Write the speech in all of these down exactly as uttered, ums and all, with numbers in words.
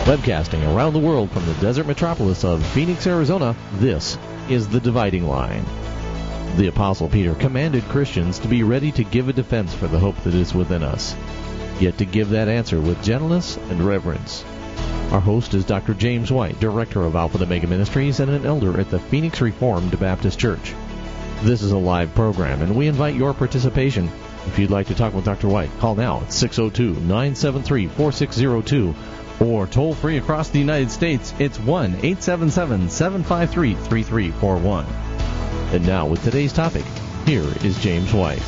Webcasting around the world from the desert metropolis of Phoenix, Arizona, this is The Dividing Line. The Apostle Peter commanded Christians to be ready to give a defense for the hope that is within us, yet to give that answer with gentleness and reverence. Our host is Doctor James White, Director of Alpha and Omega Ministries and an elder at the Phoenix Reformed Baptist Church. This is a live program, and we invite your participation. If you'd like to talk with Doctor White, call now at six oh two, nine seven three, four six oh two, or toll free across the United States, it's one eight seven seven, seven five three, three three four one. And now, with today's topic, here is James White.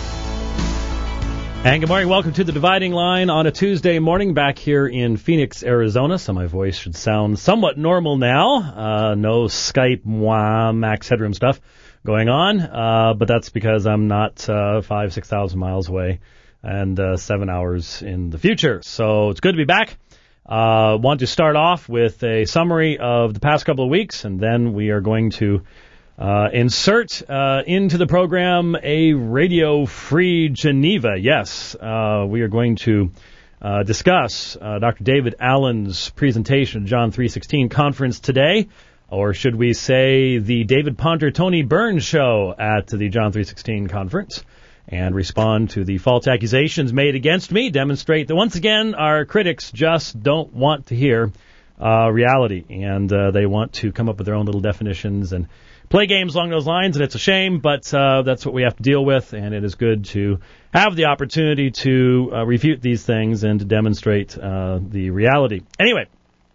And good morning. Welcome to The Dividing Line on a Tuesday morning back here in Phoenix, Arizona. So my voice should sound somewhat normal now. Uh, no Skype, mwah, max headroom stuff going on. Uh, but that's because I'm not uh, five, six thousand miles away and uh, seven hours in the future. So it's good to be back. Uh, want to start off with a summary of the past couple of weeks, and then we are going to Uh, insert uh, into the program a radio-free Geneva. Yes, uh, we are going to uh, discuss uh, Doctor David Allen's presentation at John three sixteen conference today, or should we say the David Ponter, Tony Burns show at the John three sixteen conference, and respond to the false accusations made against me, demonstrate that once again our critics just don't want to hear uh, reality, and uh, they want to come up with their own little definitions and play games along those lines, and it's a shame, but uh, that's what we have to deal with, and it is good to have the opportunity to uh, refute these things and to demonstrate uh, the reality. Anyway,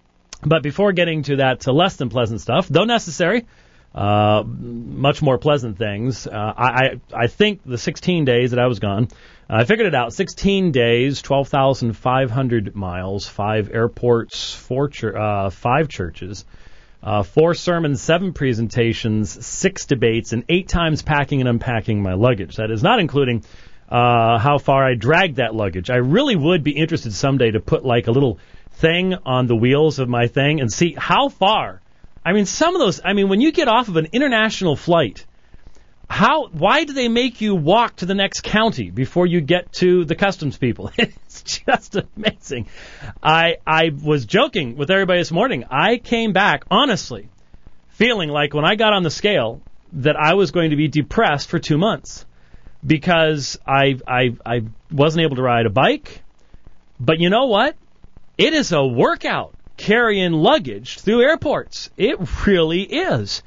but before getting to that uh, less than pleasant stuff, though necessary, uh, much more pleasant things, uh, I, I think the sixteen days that I was gone, I figured it out, sixteen days, twelve thousand five hundred miles, five airports, four ch- uh, five churches, Uh, four sermons, seven presentations, six debates, and eight times packing and unpacking my luggage. That is not including uh, how far I dragged that luggage. I really would be interested someday to put like a little thing on the wheels of my thing and see how far. I mean, some of those, I mean, when you get off of an international flight, how, why do they make you walk to the next county before you get to the customs people? It's just amazing. I I was joking with everybody this morning. I came back, honestly, feeling like when I got on the scale that I was going to be depressed for two months because I I I wasn't able to ride a bike. But you know what? It is a workout carrying luggage through airports. It really is.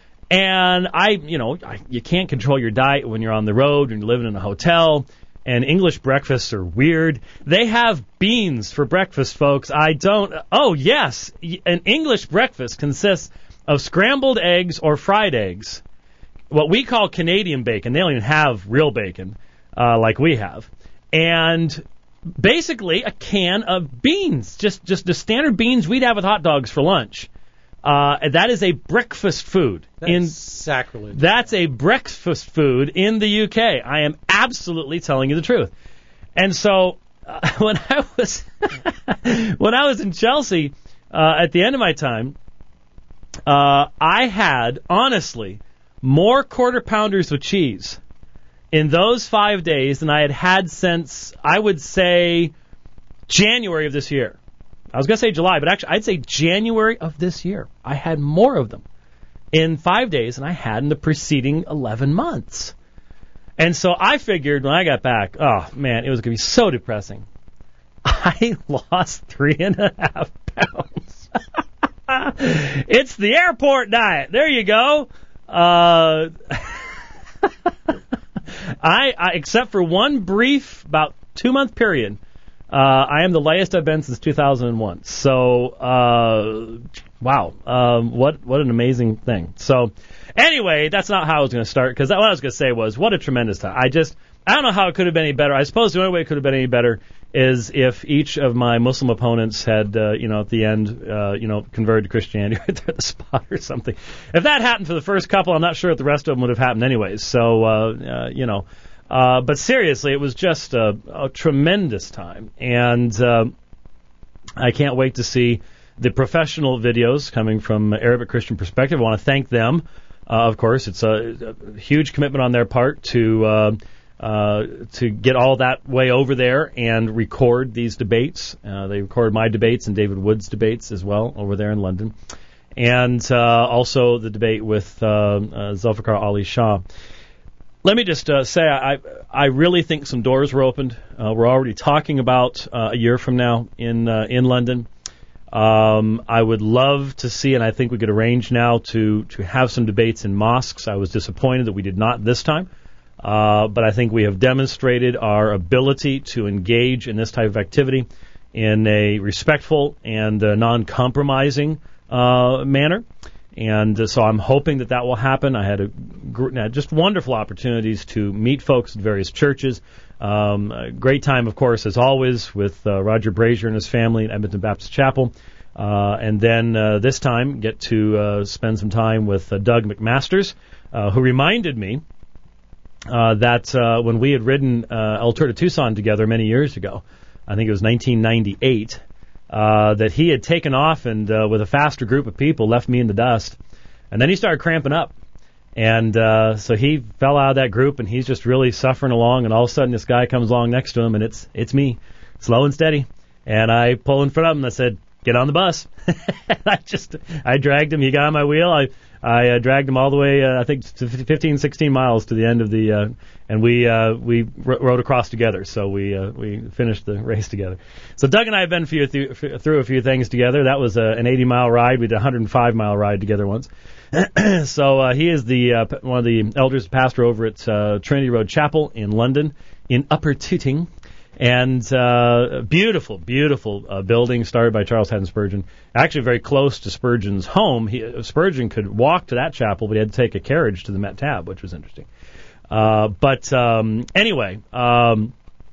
And I, you know, I, you can't control your diet when you're on the road and you're living in a hotel, and English breakfasts are weird. They have beans for breakfast, folks. I don't, oh yes, an English breakfast consists of scrambled eggs or fried eggs, what we call Canadian bacon. They don't even have real bacon, uh, like we have. And basically a can of beans, just, just the standard beans we'd have with hot dogs for lunch. Uh, that is a breakfast food. That's in, sacrilege. That's a breakfast food in the U K. I am absolutely telling you the truth. And so uh, when I was when I was in Chelsea uh, at the end of my time, uh, I had honestly more quarter pounders with cheese in those five days than I had had since, I would say, January of this year. I was going to say July, but actually I'd say January of this year. I had more of them in five days than I had in the preceding eleven months. And so I figured when I got back, oh, man, it was going to be so depressing. I lost three and a half pounds. It's the airport diet. There you go. Uh, I, I, except for one brief, about two-month period, Uh, I am the lightest I've been since two thousand one. So, uh, wow, um, what what an amazing thing. So, anyway, that's not how I was going to start, because what I was going to say was, what a tremendous time. I just, I don't know how it could have been any better. I suppose the only way it could have been any better is if each of my Muslim opponents had, uh, you know, at the end, uh, you know, converted to Christianity right there at the spot or something. If that happened for the first couple, I'm not sure if the rest of them would have happened anyways. So, uh, uh, you know. Uh, but seriously, it was just a, a tremendous time, and uh, I can't wait to see the professional videos coming from Arabic Christian Perspective. I want to thank them. Uh, of course, it's a, a huge commitment on their part to uh, uh, to get all that way over there and record these debates. Uh, they recorded my debates and David Wood's debates as well over there in London. And uh, also the debate with uh, uh, Zulfikar Ali Shah. Let me just uh, say I I really think some doors were opened. Uh, we're already talking about uh, a year from now in uh, in London. Um, I would love to see, and I think we could arrange now to to have some debates in mosques. I was disappointed that we did not this time, uh, but I think we have demonstrated our ability to engage in this type of activity in a respectful and uh, non-compromising uh, manner. And uh, so I'm hoping that that will happen. I had a gr- just wonderful opportunities to meet folks at various churches. Um, a great time, of course, as always, with uh, Roger Brazier and his family at Edmonton Baptist Chapel. Uh, and then uh, this time get to uh, spend some time with uh, Doug McMasters, uh, who reminded me uh, that uh, when we had ridden uh, El Tour de Tucson together many years ago, I think it was nineteen ninety-eight, Uh, that he had taken off and uh, with a faster group of people left me in the dust. And then he started cramping up. And uh, so he fell out of that group and he's just really suffering along. And all of a sudden this guy comes along next to him and it's it's me, slow and steady. And I pull in front of him and I said, get on the bus. I just, I dragged him. He got on my wheel. I I uh, dragged him all the way, uh, I think, to fifteen, sixteen miles to the end of the, uh, and we uh, we r- rode across together. So we uh, we finished the race together. So Doug and I have been few, th- through a few things together. That was uh, an eighty mile ride. We did a one hundred five mile ride together once. So uh, he is the uh, one of the elders, pastor over at uh, Trinity Road Chapel in London, in Upper Tooting. And uh, beautiful, beautiful uh, building started by Charles Haddon Spurgeon. Actually, very close to Spurgeon's home. He, Spurgeon could walk to that chapel, but he had to take a carriage to the Met Tab, which was interesting. Uh, but um, anyway, um,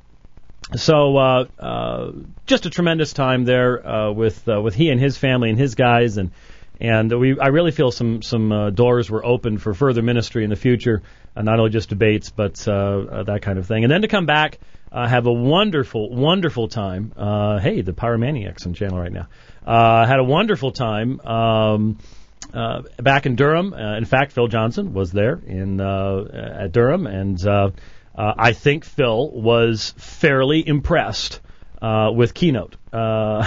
so uh, uh, just a tremendous time there uh, with uh, with he and his family and his guys, and and we I really feel some some uh, doors were opened for further ministry in the future, uh, not only just debates, but uh, uh, that kind of thing. And then to come back. Uh, have a wonderful, wonderful time. Uh, hey, the Pyromaniacs on channel right now. Uh, had a wonderful time um, uh, back in Durham. Uh, in fact, Phil Johnson was there in uh, at Durham, and uh, uh, I think Phil was fairly impressed uh, with Keynote. Uh,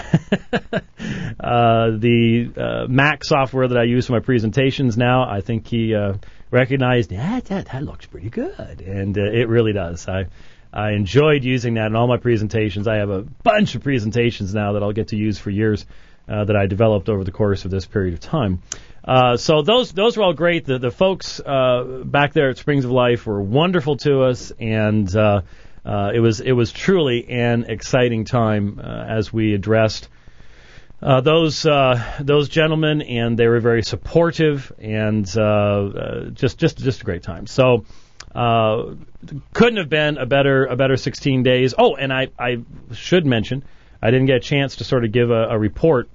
uh, the uh, Mac software that I use for my presentations now, I think he uh, recognized, yeah, that, that looks pretty good, and uh, it really does. I I enjoyed using that in all my presentations. I have a bunch of presentations now that I'll get to use for years uh, that I developed over the course of this period of time. Uh, so those those were all great. The, the folks uh, back there at Springs of Life were wonderful to us, and uh, uh, it was it was truly an exciting time uh, as we addressed uh, those uh, those gentlemen, and they were very supportive, and uh, uh, just just just a great time. So. Uh, couldn't have been a better a better sixteen days. Oh, and I, I should mention, I didn't get a chance to sort of give a, a report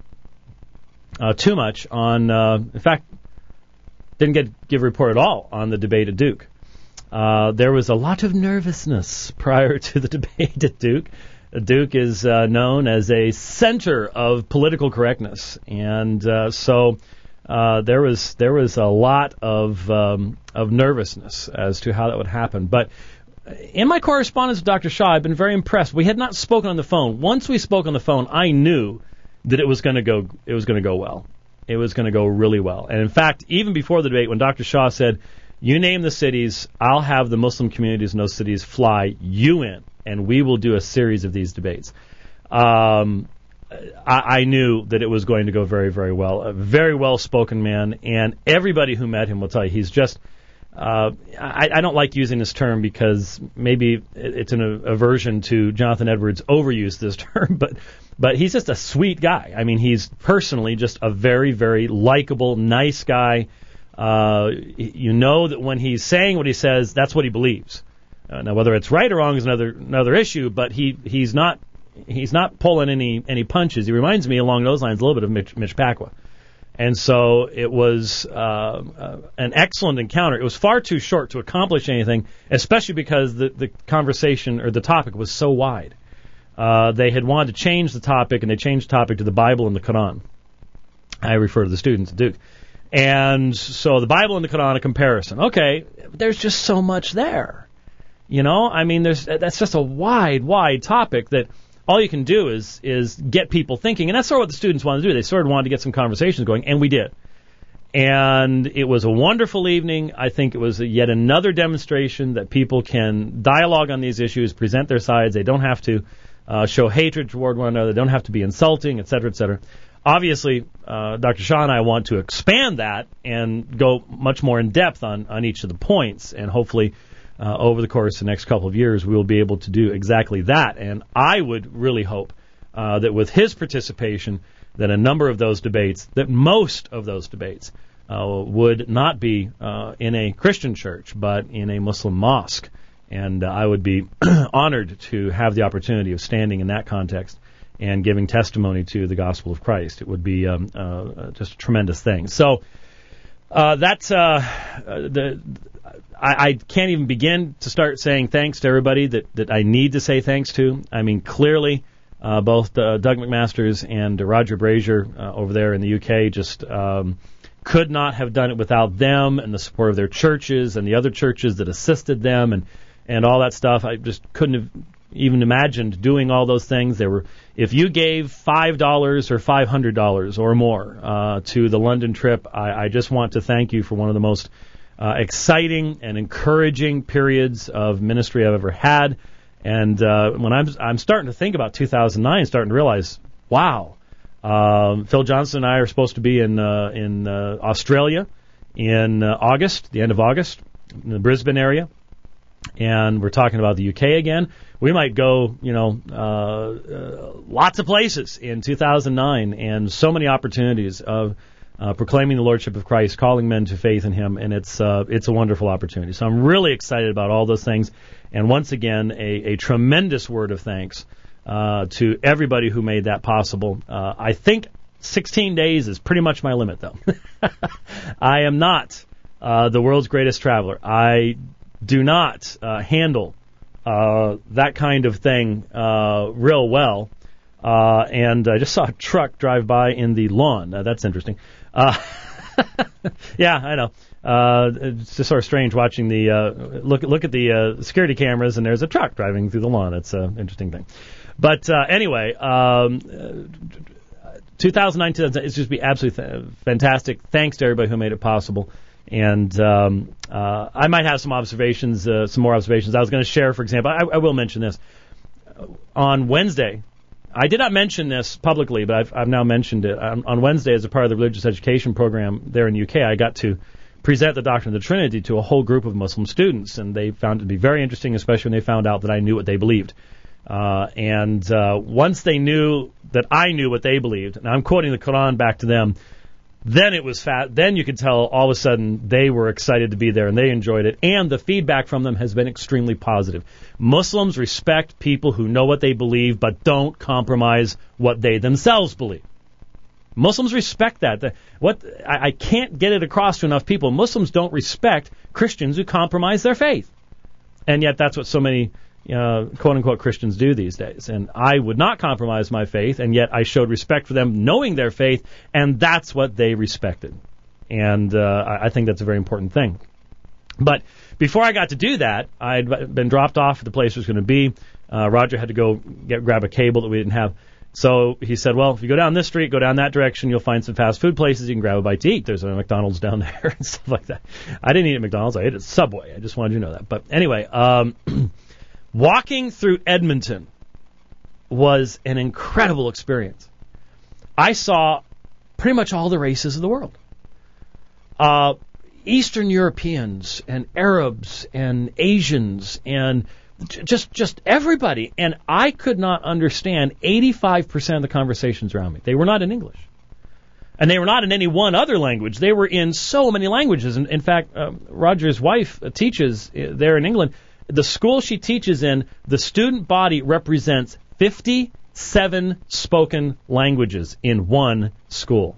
uh, too much on, uh, in fact, didn't get give a report at all on the debate at Duke. Uh, there was a lot of nervousness prior to the debate at Duke. Duke is uh, known as a center of political correctness, and uh, so... Uh, there was there was a lot of um, of nervousness as to how that would happen. But in my correspondence with Doctor Shaw, I've been very impressed. We had not spoken on the phone. Once we spoke on the phone, I knew that it was going to go it was going to go well. It was going to go really well. And in fact, even before the debate, when Doctor Shaw said, "You name the cities, I'll have the Muslim communities in those cities fly you in, and we will do a series of these debates." Um, I, I knew that it was going to go very, very well. A very well-spoken man, and everybody who met him will tell you he's just. Uh, I, I don't like using this term because maybe it's an aversion to Jonathan Edwards' overuse this term, but but he's just a sweet guy. I mean, he's personally just a very, very likable, nice guy. Uh, you know that when he's saying what he says, that's what he believes. Uh, now, whether it's right or wrong is another another issue, but he he's not. He's not pulling any any punches. He reminds me along those lines a little bit of Mitch, Mitch Pacwa. And so it was uh, uh, an excellent encounter. It was far too short to accomplish anything, especially because the, the conversation or the topic was so wide. Uh, they had wanted to change the topic, and they changed the topic to the Bible and the Quran. I refer to the students at Duke. And so the Bible and the Quran, a comparison. Okay, there's just so much there. You know, I mean, there's that's just a wide, wide topic that all you can do is is get people thinking, and that's sort of what the students wanted to do. They sort of wanted to get some conversations going, and we did. And it was a wonderful evening. I think it was yet another demonstration that people can dialogue on these issues, present their sides. They don't have to uh, show hatred toward one another. They don't have to be insulting, et cetera, et cetera. Obviously, uh, Doctor Shaw and I want to expand that and go much more in depth on, on each of the points. And hopefully, uh, over the course of the next couple of years, we will be able to do exactly that. And I would really hope uh, that with his participation, that a number of those debates, that most of those debates, uh, would not be uh, in a Christian church, but in a Muslim mosque. And uh, I would be honored to have the opportunity of standing in that context and giving testimony to the gospel of Christ. It would be um, uh, just a tremendous thing. So uh, that's uh, the. I, I can't even begin to start saying thanks to everybody that, that I need to say thanks to. I mean, clearly. Uh, both uh, Doug McMasters and uh, Roger Brazier uh, over there in the U K just um, could not have done it without them and the support of their churches and the other churches that assisted them and, and all that stuff. I just couldn't have even imagined doing all those things. There were, if you gave five dollars or five hundred dollars or more uh, to the London trip, I, I just want to thank you for one of the most uh, exciting and encouraging periods of ministry I've ever had. And uh, when I'm I'm starting to think about two thousand nine, starting to realize, wow, um, Phil Johnson and I are supposed to be in uh, in uh, Australia in uh, August, the end of August, in the Brisbane area, and we're talking about the U K again. We might go, you know, uh, uh, lots of places in two thousand nine, and so many opportunities of uh, proclaiming the Lordship of Christ, calling men to faith in Him, and it's uh, it's a wonderful opportunity. So I'm really excited about all those things. And once again, a, a tremendous word of thanks uh, to everybody who made that possible. Uh, I think sixteen days is pretty much my limit, though. I am not uh, the world's greatest traveler. I do not uh, handle uh, that kind of thing uh, real well. Uh, and I just saw a truck drive by in the lawn. Uh, that's interesting. Uh, yeah, I know. Uh, it's just sort of strange watching the uh, look look at the uh, security cameras, and there's a truck driving through the lawn. It's an interesting thing. But uh, anyway, um, two thousand nine, it's just be absolutely th- fantastic. Thanks to everybody who made it possible. And um, uh, I might have some observations, uh, some more observations. I was going to share, for example, I, I will mention this. On Wednesday, I did not mention this publicly, but I've, I've now mentioned it. On, on Wednesday, as a part of the religious education program there in the U K, I got to present the doctrine of the Trinity to a whole group of Muslim students, and they found it to be very interesting, especially when they found out that I knew what they believed. Uh, and uh, once they knew that I knew what they believed, and I'm quoting the Quran back to them, then it was fat. Then you could tell all of a sudden they were excited to be there and they enjoyed it, and the feedback from them has been extremely positive. Muslims respect people who know what they believe but don't compromise what they themselves believe. Muslims respect that. The, what I, I can't get it across to enough people. Muslims don't respect Christians who compromise their faith, and yet that's what so many uh, quote-unquote Christians do these days. And I would not compromise my faith, and yet I showed respect for them knowing their faith, and that's what they respected. And uh, I, I think that's a very important thing. But before I got to do that, I'd been dropped off at the place I was going to be. Uh, Roger had to go get grab a cable that we didn't have. So he said, well, if you go down this street, go down that direction, you'll find some fast food places you can grab a bite to eat. There's a McDonald's down there and stuff like that. I didn't eat at McDonald's. I ate at Subway. I just wanted you to know that. But anyway, um, walking through Edmonton was an incredible experience. I saw pretty much all the races of the world. Uh, Eastern Europeans and Arabs and Asians and Just just everybody. And I could not understand eighty-five percent of the conversations around me. They were not in English. And they were not in any one other language. They were in so many languages. And in fact, um, Roger's wife teaches there in England. The school she teaches in, the student body represents fifty-seven spoken languages in one school.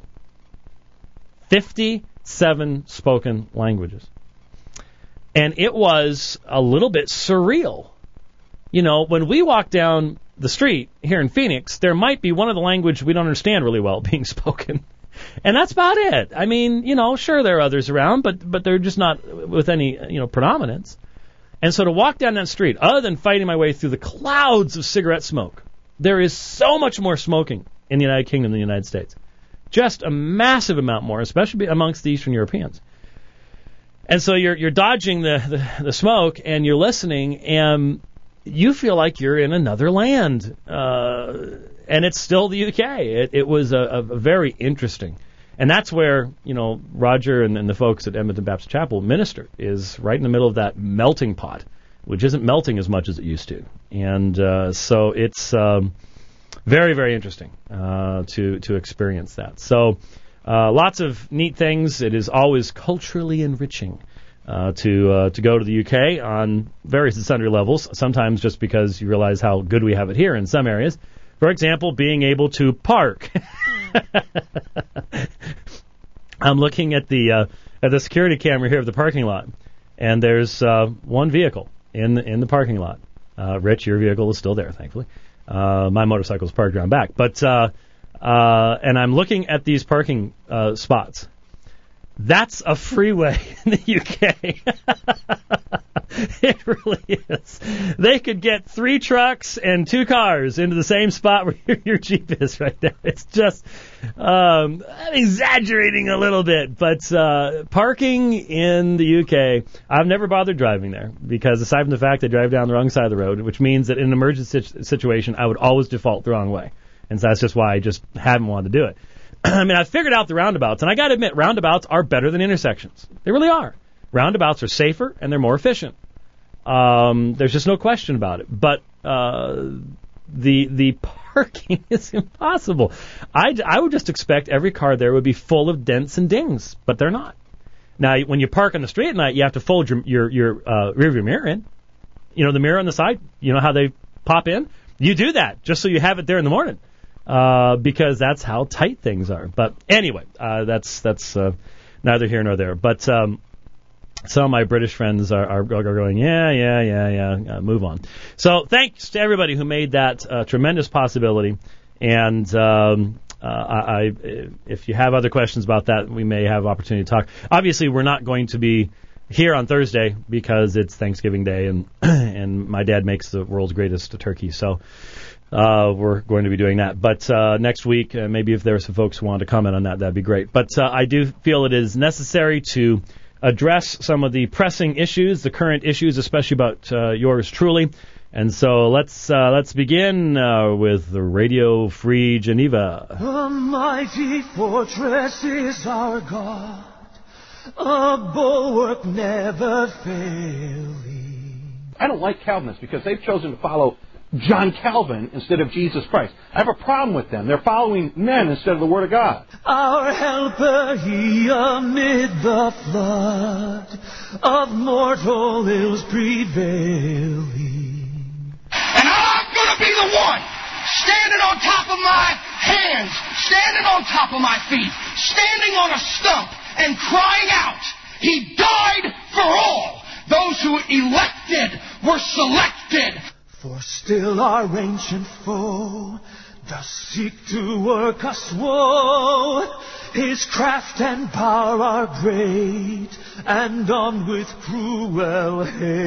fifty-seven spoken languages. And it was a little bit surreal. You know, when we walk down the street here in Phoenix, there might be one of the language we don't understand really well being spoken. And that's about it. I mean, you know, sure, there are others around, but but they're just not with any, you know, predominance. And so to walk down that street, other than fighting my way through the clouds of cigarette smoke, there is so much more smoking in the United Kingdom than the United States. Just a massive amount more, especially amongst the Eastern Europeans. And so you're you're dodging the, the, the smoke, and you're listening, and you feel like you're in another land. Uh, and it's still the U K. It, it was a, a very interesting. And that's where, you know, Roger and, and the folks at Edmonton Baptist Chapel minister, is right in the middle of that melting pot, which isn't melting as much as it used to. And uh, so it's um, very, very interesting uh, to, to experience that. So uh, lots of neat things. It is always culturally enriching uh, to uh, to go to the U K on various and sundry levels, sometimes just because you realize how good we have it here in some areas. For example, being able to park. I'm looking at the uh, at the security camera here of the parking lot, and there's uh, one vehicle in the, in the parking lot. Uh, Rich, your vehicle is still there, thankfully. Uh, my motorcycle is parked around back, but uh, uh, and I'm looking at these parking uh, spots. That's a freeway in the U K. It really is. They could get three trucks and two cars into the same spot where your, your Jeep is right now. It's just, um, I'm exaggerating a little bit, but uh, parking in the U K, I've never bothered driving there because aside from the fact I drive down the wrong side of the road, which means that in an emergency situation, I would always default the wrong way. And so that's just why I just haven't wanted to do it. I mean, I figured out the roundabouts, and I got to admit, roundabouts are better than intersections. They really are. Roundabouts are safer, and they're more efficient. Um, there's just no question about it. But uh, the the parking is impossible. I, I would just expect every car there would be full of dents and dings, but they're not. Now, when you park on the street at night, you have to fold your your, your uh, rearview mirror in. You know, the mirror on the side, you know how they pop in? You do that just so you have it there in the morning. Uh, because that's how tight things are. But anyway, uh, that's that's uh, neither here nor there. But um, some of my British friends are, are, are going, yeah, yeah, yeah, yeah, uh, move on. So thanks to everybody who made that a tremendous possibility. And um, uh, I, I, if you have other questions about that, we may have opportunity to talk. Obviously, we're not going to be here on Thursday because it's Thanksgiving Day, and and my dad makes the world's greatest turkey. So. Uh, we're going to be doing that. But uh, next week, uh, maybe if there are some folks who want to comment on that, that'd be great. But uh, I do feel it is necessary to address some of the pressing issues, the current issues, especially about uh, yours truly. And so let's uh, let's begin uh, with the Radio Free Geneva. A mighty fortress is our God, a bulwark never failing. I don't like Calvinists because they've chosen to follow John Calvin instead of Jesus Christ. I have a problem with them. They're following men instead of the Word of God. Our helper, he amid the flood of mortal ills prevailing. And I'm going to be the one standing on top of my hands, standing on top of my feet, standing on a stump and crying out, He died for all. Those who elected were selected. For still our ancient foe does seek to work us woe. His craft and power are great, and armed with cruel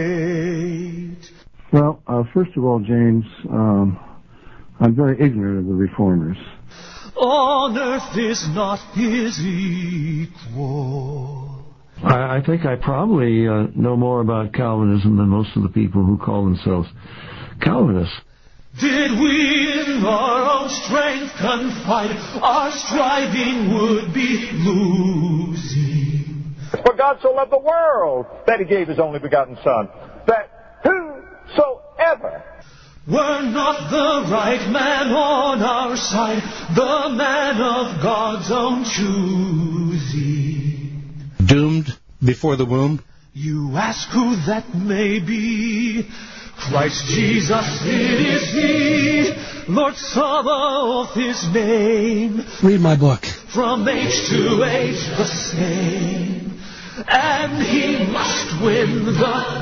hate. Well, uh, first of all, James, um, I'm very ignorant of the Reformers. On earth is not his equal. I, I think I probably uh, know more about Calvinism than most of the people who call themselves Calvinists. Did we in our own strength confide, our striving would be losing. For God so loved the world that He gave His only begotten Son, that whosoever were not the right man on our side, the man of God's own choosing. Doomed before the womb? You ask who that may be. Christ Jesus, it is He, Lord Sabaoth His name. Read my book. From age to age the same, and He must win the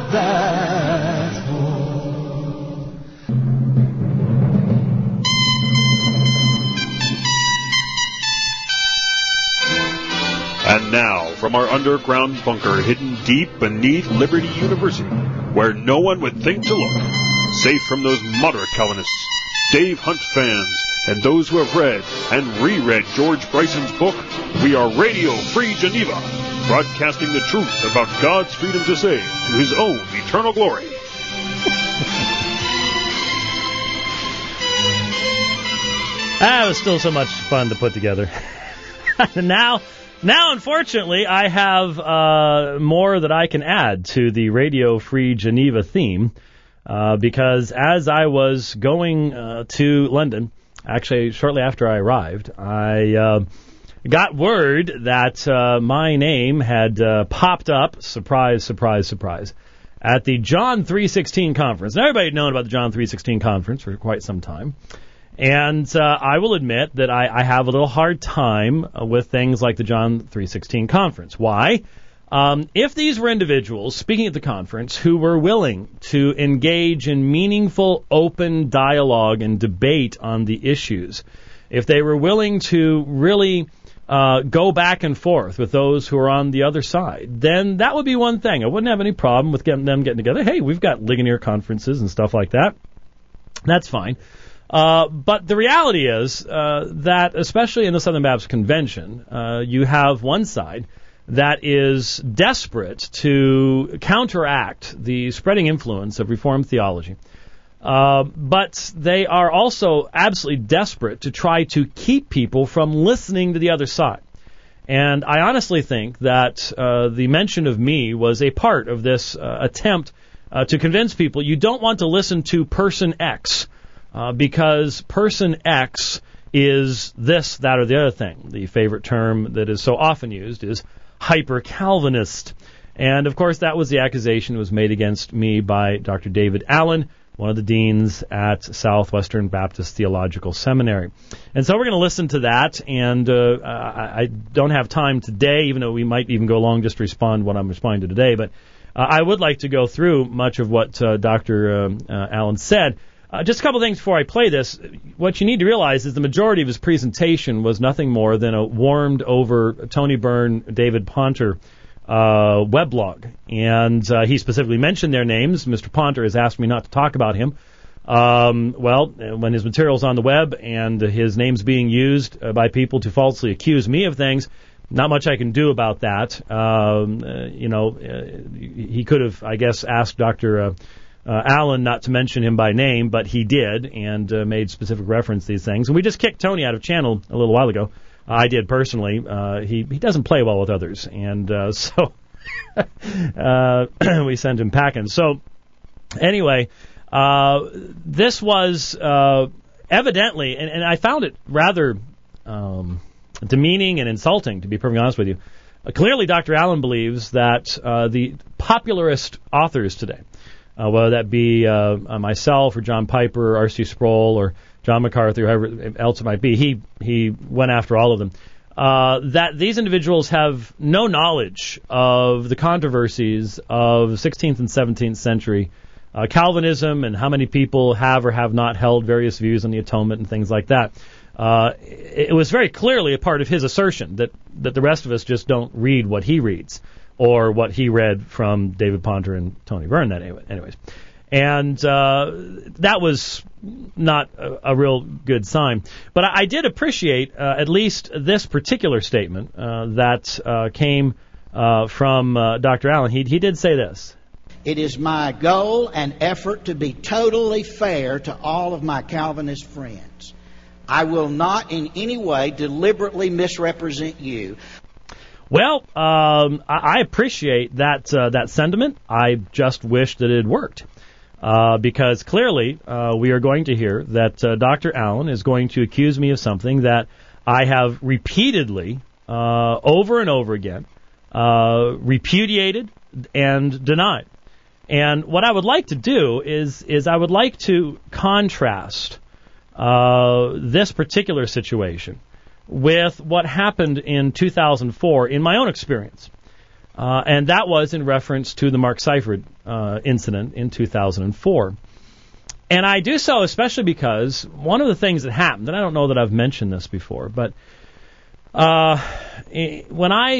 battle. And now, from our underground bunker hidden deep beneath Liberty University, where no one would think to look, safe from those moderate Calvinists, Dave Hunt fans, and those who have read and reread George Bryson's book, we are Radio Free Geneva, broadcasting the truth about God's freedom to say to his own eternal glory. That was still so much fun to put together. now, now, unfortunately, I have uh, more that I can add to the Radio Free Geneva theme, uh, because as I was going uh, to London, actually shortly after I arrived, I uh, got word that uh, my name had uh, popped up, surprise, surprise, surprise, at the John three sixteen conference. Now, everybody had known about the John three sixteen conference for quite some time. And uh, I will admit that I, I have a little hard time with things like the John three sixteen conference. Why? Um, if these were individuals speaking at the conference who were willing to engage in meaningful, open dialogue and debate on the issues, if they were willing to really uh, go back and forth with those who are on the other side, then that would be one thing. I wouldn't have any problem with getting them getting together. Hey, we've got Ligonier conferences and stuff like that. That's fine. Uh, but the reality is uh, that, especially in the Southern Baptist Convention, uh, you have one side that is desperate to counteract the spreading influence of Reformed theology. Uh, but they are also absolutely desperate to try to keep people from listening to the other side. And I honestly think that uh, the mention of me was a part of this uh, attempt uh, to convince people you don't want to listen to person X. Uh, because person X is this, that, or the other thing. The favorite term that is so often used is hyper-Calvinist. And, of course, that was the accusation that was made against me by Doctor David Allen, one of the deans at Southwestern Baptist Theological Seminary. And so we're going to listen to that, and uh, I, I don't have time today, even though we might even go along just to respond what I'm responding to today, but uh, I would like to go through much of what uh, Doctor Uh, uh, Allen said. Uh, just a couple things before I play this. What you need to realize is the majority of his presentation was nothing more than a warmed-over Tony Byrne, David Ponter uh, weblog. And uh, he specifically mentioned their names. Mister Ponter has asked me not to talk about him. Um, well, when his material's on the web and his name's being used uh, by people to falsely accuse me of things, not much I can do about that. Um, uh, you know, uh, he could have, I guess, asked Doctor Uh, Uh, Allen not to mention him by name, but he did, and uh, made specific reference to these things. And we just kicked Tony out of channel a little while ago. Uh, I did personally. Uh, he he doesn't play well with others, and uh, so uh, we sent him packing. So anyway, uh, this was uh, evidently, and, and I found it rather um, demeaning and insulting, to be perfectly honest with you. Uh, clearly, Doctor Allen believes that uh, the popularist authors today, Uh, whether that be uh, myself or John Piper, R C Sproul, or John MacArthur, whoever else it might be, he he went after all of them, uh, that these individuals have no knowledge of the controversies of sixteenth and seventeenth century uh, Calvinism and how many people have or have not held various views on the atonement and things like that. Uh, it was very clearly a part of his assertion that, that the rest of us just don't read what he reads, or what he read from David Ponter and Tony Byrne, that anyways. And uh, that was not a, a real good sign. But I, I did appreciate uh, at least this particular statement uh, that uh, came uh, from uh, Doctor Allen. He, he did say this. It is my goal and effort to be totally fair to all of my Calvinist friends. I will not in any way deliberately misrepresent you. Well, um, I, I appreciate that uh, that sentiment. I just wish that it had worked, uh, because clearly uh, we are going to hear that uh, Doctor Allen is going to accuse me of something that I have repeatedly, uh, over and over again, uh, repudiated and denied. And what I would like to do is is I would like to contrast uh, this particular situation with what happened in two thousand four in my own experience. Uh, and that was in reference to the Mark Seifert uh, incident in two thousand four. And I do so especially because one of the things that happened, and I don't know that I've mentioned this before, but uh, when I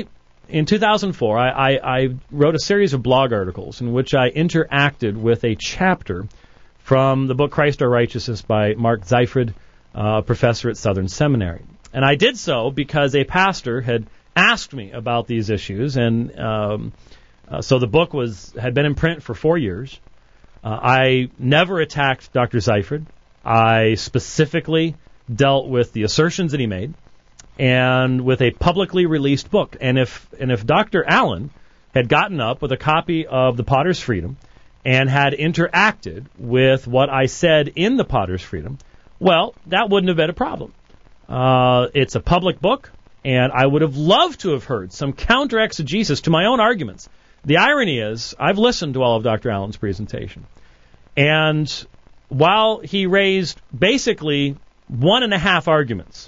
in two thousand four, I, I, I wrote a series of blog articles in which I interacted with a chapter from the book Christ Our Righteousness by Mark Seifert, uh, a professor at Southern Seminary. And I did so because a pastor had asked me about these issues, and um, uh, so the book was had been in print for four years. Uh, I never attacked Doctor Seifert. I specifically dealt with the assertions that he made, and with a publicly released book. And if and if Doctor Allen had gotten up with a copy of The Potter's Freedom and had interacted with what I said in The Potter's Freedom, well, that wouldn't have been a problem. Uh, it's a public book, and I would have loved to have heard some counter-exegesis to my own arguments. The irony is, I've listened to all of Doctor Allen's presentation, and while he raised basically one and a half arguments,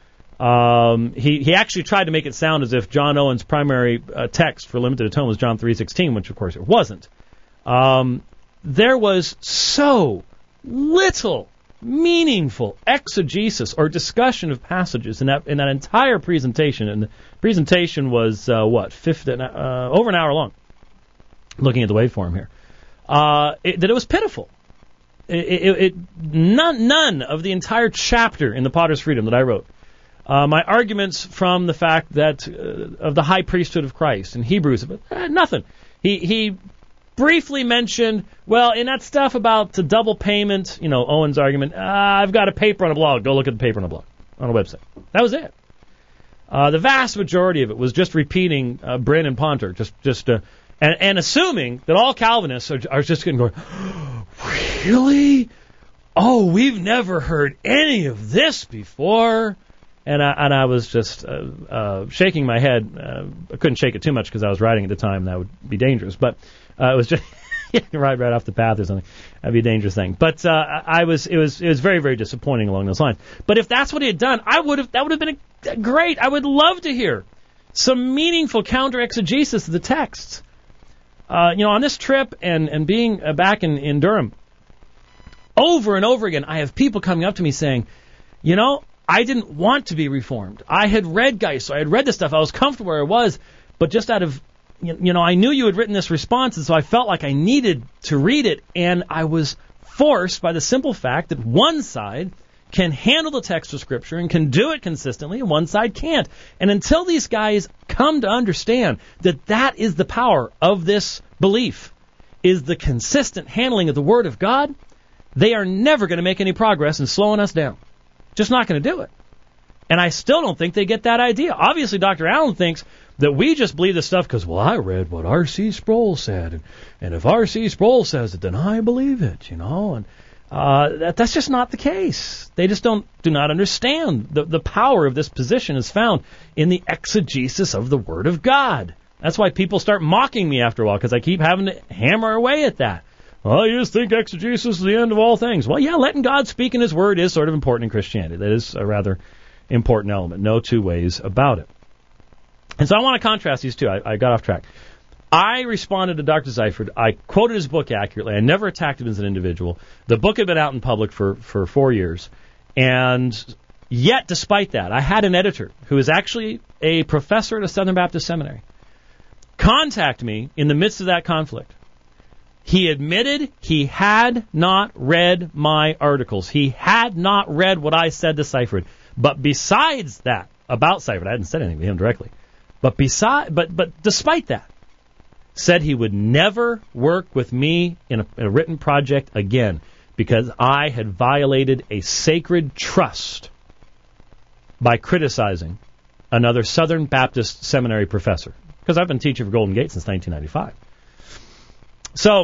um, he, he actually tried to make it sound as if John Owen's primary uh, text for limited atonement was John three sixteen, which of course it wasn't. Um, there was so little meaningful exegesis or discussion of passages in that in that entire presentation, and the presentation was uh, what fifteen, uh, over an hour long. Looking at the waveform here, uh, it, that it was pitiful. It, it, it none none of the entire chapter in The Potter's Freedom that I wrote. Uh, my arguments from the fact that uh, of the high priesthood of Christ in Hebrews, uh, nothing. He he. briefly mentioned, well, in that stuff about the double payment, you know, Owen's argument, uh, I've got a paper on a blog. Go look at the paper on a blog, on a website. That was it. Uh, the vast majority of it was just repeating uh, Bryn and Ponter, just, just, uh, and, and assuming that all Calvinists are, are just going to go, really? Oh, we've never heard any of this before. And I, and I was just uh, uh, shaking my head. Uh, I couldn't shake it too much because I was writing at the time. That would be dangerous. But uh, it was just right, right off the path or something. That'd be a dangerous thing. But uh, I was, it was, it was very, very disappointing along those lines. But if that's what he had done, I would have. That would have been a, great. I would love to hear some meaningful counter exegesis of the texts. Uh, you know, on this trip and and being uh, back in, in Durham, over and over again, I have people coming up to me saying, you know, I didn't want to be reformed. I had read Geisler. I had read this stuff. I was comfortable where I was, but just out of, you know, I knew you had written this response, and so I felt like I needed to read it, and I was forced by the simple fact that one side can handle the text of Scripture and can do it consistently, and one side can't. And until these guys come to understand that that is the power of this belief, is the consistent handling of the Word of God, they are never going to make any progress in slowing us down. Just not going to do it. And I still don't think they get that idea. Obviously, Doctor Allen thinks that we just believe this stuff because, well, I read what R C Sproul said, and, and if R C Sproul says it, then I believe it, you know. And uh, that, that's just not the case. They just don't do not understand the the power of this position is found in the exegesis of the Word of God. That's why people start mocking me after a while, because I keep having to hammer away at that. Well, you just think exegesis is the end of all things. Well, yeah, letting God speak in His Word is sort of important in Christianity. That is a rather important element. No two ways about it. And so I want to contrast these two. I, I got off track. I responded to Doctor Seifert. I quoted his book accurately. I never attacked him as an individual. The book had been out in public for, for four years. And yet, despite that, I had an editor who is actually a professor at a Southern Baptist seminary contact me in the midst of that conflict. He admitted he had not read my articles. He had not read what I said to Seifert. But besides that, about Seifert, I hadn't said anything to him directly. But beside, but but despite that, said he would never work with me in a, in a written project again because I had violated a sacred trust by criticizing another Southern Baptist seminary professor. Because I've been teaching for Golden Gate since nineteen ninety-five. So,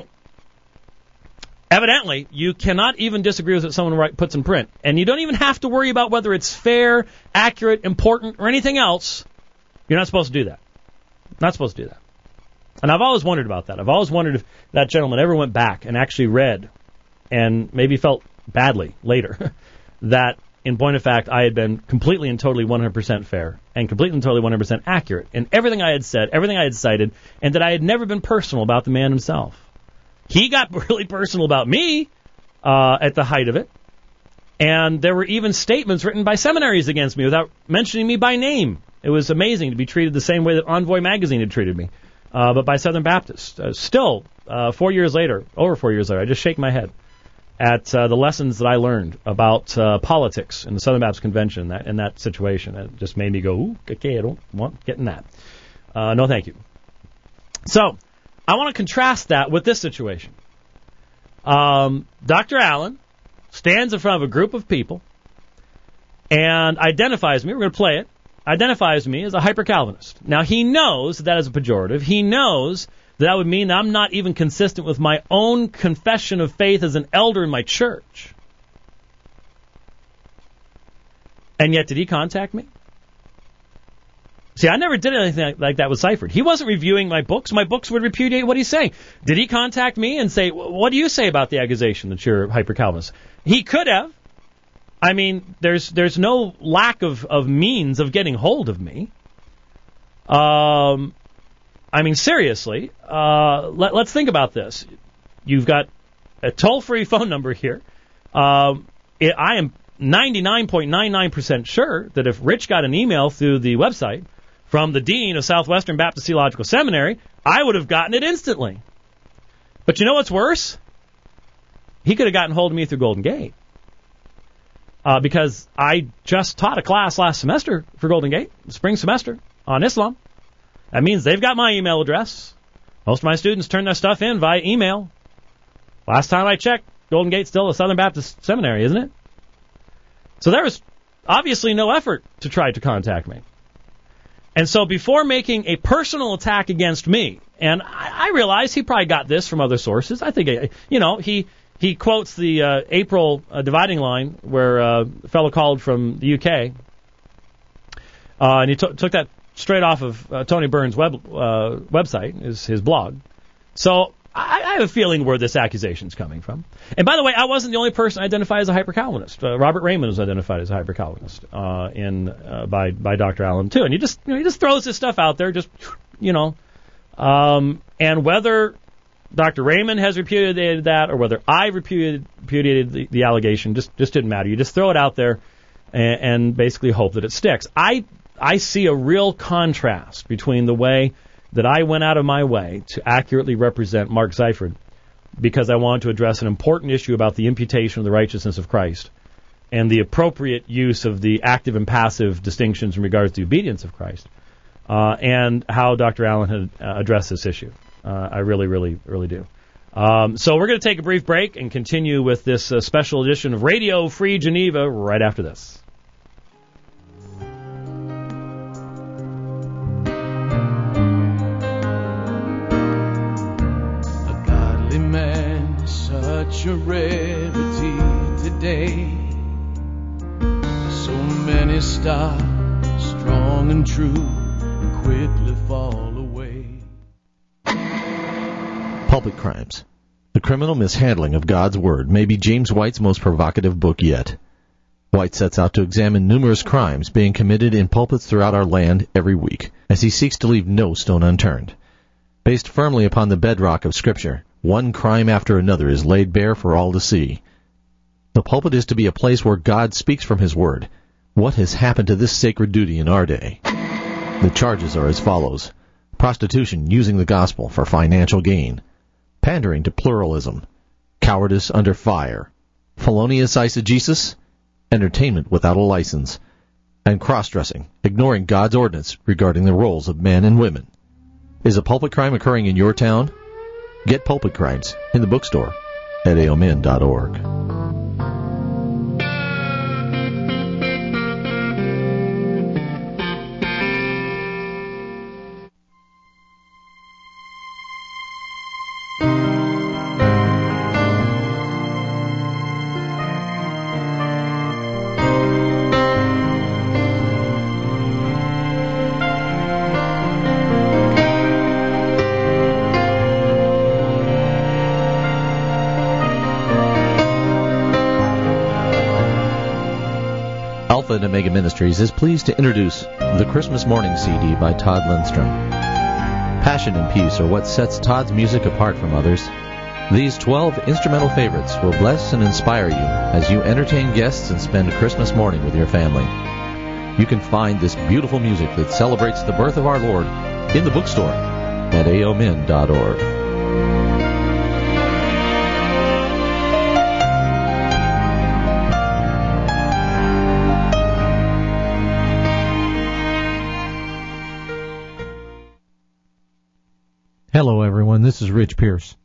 evidently, you cannot even disagree with what someone write, puts in print. And you don't even have to worry about whether it's fair, accurate, important, or anything else. You're not supposed to do that. Not supposed to do that. And I've always wondered about that. I've always wondered if that gentleman ever went back and actually read and maybe felt badly later that, in point of fact, I had been completely and totally one hundred percent fair and completely and totally one hundred percent accurate in everything I had said, everything I had cited, and that I had never been personal about the man himself. He got really personal about me uh, at the height of it, and there were even statements written by seminaries against me without mentioning me by name It was amazing to be treated the same way that Envoy magazine had treated me, uh, but by Southern Baptists. Uh, still, uh, four years later, over four years later, I just shake my head at uh, the lessons that I learned about uh, politics in the Southern Baptist Convention in that, in that situation. It just made me go, ooh, okay, I don't want getting that. Uh, no, thank you. So, I want to contrast that with this situation. Um, Doctor Allen stands in front of a group of people and identifies me, we're going to play it, identifies me as a hyper-Calvinist. Now, he knows that, that is a pejorative. He knows that, that would mean that I'm not even consistent with my own confession of faith as an elder in my church. And yet, did he contact me? See, I never did anything like that with Seifert. He wasn't reviewing my books. My books would repudiate what he's saying. Did he contact me and say, what do you say about the accusation that you're hyper-Calvinist? He could have. I mean, there's there's no lack of, of means of getting hold of me. Um, I mean, seriously, uh, let, let's think about this. You've got a toll-free phone number here. Um, it, I am ninety-nine point nine nine percent sure that if Rich got an email through the website from the dean of Southwestern Baptist Theological Seminary, I would have gotten it instantly. But you know what's worse? He could have gotten hold of me through Golden Gate. Uh, because I just taught a class last semester for Golden Gate, spring semester, on Islam. That means they've got my email address. Most of my students turn their stuff in via email. Last time I checked, Golden Gate's still a Southern Baptist Seminary, isn't it? So there was obviously no effort to try to contact me. And so before making a personal attack against me, and I, I realize he probably got this from other sources. I think, you know, he he quotes the uh, April uh, dividing line where uh, a fellow called from the U K, uh, and he t- took that straight off of uh, Tony Burns' web uh, website, his, his blog. So I, I have a feeling where this accusation's coming from. And by the way, I wasn't the only person identified as a hyper-Calvinist. Uh, Robert Raymond was identified as a hyper-Calvinist uh, in uh, by by Doctor Allen too. And he just you know he just throws this stuff out there, just you know, um, and whether Doctor Raymond has repudiated that or whether I repudiated, repudiated the, the allegation, just just didn't matter. You just throw it out there and, and basically hope that it sticks. I I see a real contrast between the way that I went out of my way to accurately represent Mark Seifert because I wanted to address an important issue about the imputation of the righteousness of Christ and the appropriate use of the active and passive distinctions in regards to the obedience of Christ, uh, and how Doctor Allen had uh, addressed this issue. Uh, I really, really, really do. Um, so we're going to take a brief break and continue with this uh, special edition of Radio Free Geneva right after this. Man, such a rarity today. So many start strong and true and quickly fall away. Pulpit Crimes. The criminal mishandling of God's Word may be James White's most provocative book yet. White sets out to examine numerous crimes being committed in pulpits throughout our land every week, as he seeks to leave no stone unturned. Based firmly upon the bedrock of Scripture, one crime after another is laid bare for all to see. The pulpit is to be a place where God speaks from His Word. What has happened to this sacred duty in our day? The charges are as follows. Prostitution using the gospel for financial gain. Pandering to pluralism. Cowardice under fire. Felonious eisegesis. Entertainment without a license. And cross-dressing, ignoring God's ordinance regarding the roles of men and women. Is a pulpit crime occurring in your town? Get Pulpit Crimes in the bookstore at A O M N dot org. Alpha and Omega Ministries is pleased to introduce the Christmas Morning C D by Todd Lindstrom. Passion and peace are what sets Todd's music apart from others. These twelve instrumental favorites will bless and inspire you as you entertain guests and spend Christmas morning with your family. You can find this beautiful music that celebrates the birth of our Lord in the bookstore at a o min dot org. Hello, everyone. This is Rich Pierce.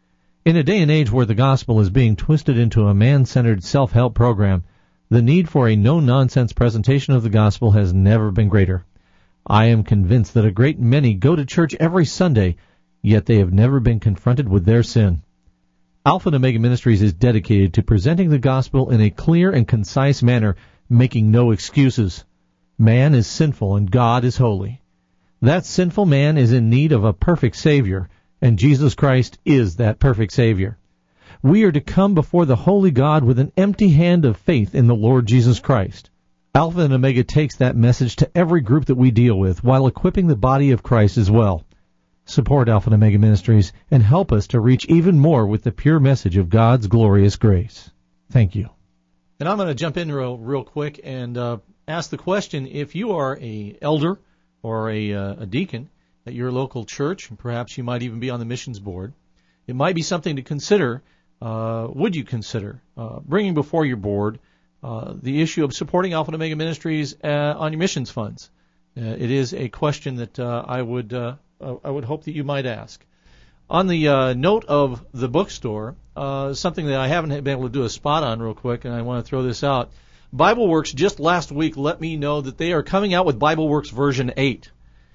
In a day and age where the gospel is being twisted into a man-centered self-help program, the need for a no-nonsense presentation of the gospel has never been greater. I am convinced that a great many go to church every Sunday, yet they have never been confronted with their sin. Alpha and Omega Ministries is dedicated to presenting the gospel in a clear and concise manner, making no excuses. Man is sinful and God is holy. That sinful man is in need of a perfect Savior, and Jesus Christ is that perfect Savior. We are to come before the holy God with an empty hand of faith in the Lord Jesus Christ. Alpha and Omega takes that message to every group that we deal with, while equipping the body of Christ as well. Support Alpha and Omega Ministries and help us to reach even more with the pure message of God's glorious grace. Thank you. And I'm going to jump in real, real quick and uh, ask the question, if you are a elder or a, uh, a deacon at your local church, and perhaps you might even be on the missions board, it might be something to consider. Uh, would you consider uh, bringing before your board uh, the issue of supporting Alpha and Omega Ministries uh, on your missions funds? Uh, it is a question that uh, I would uh, I would hope that you might ask. On the uh, note of the bookstore, uh, something that I haven't been able to do a spot on real quick, and I want to throw this out. BibleWorks just last week let me know that they are coming out with BibleWorks version eight.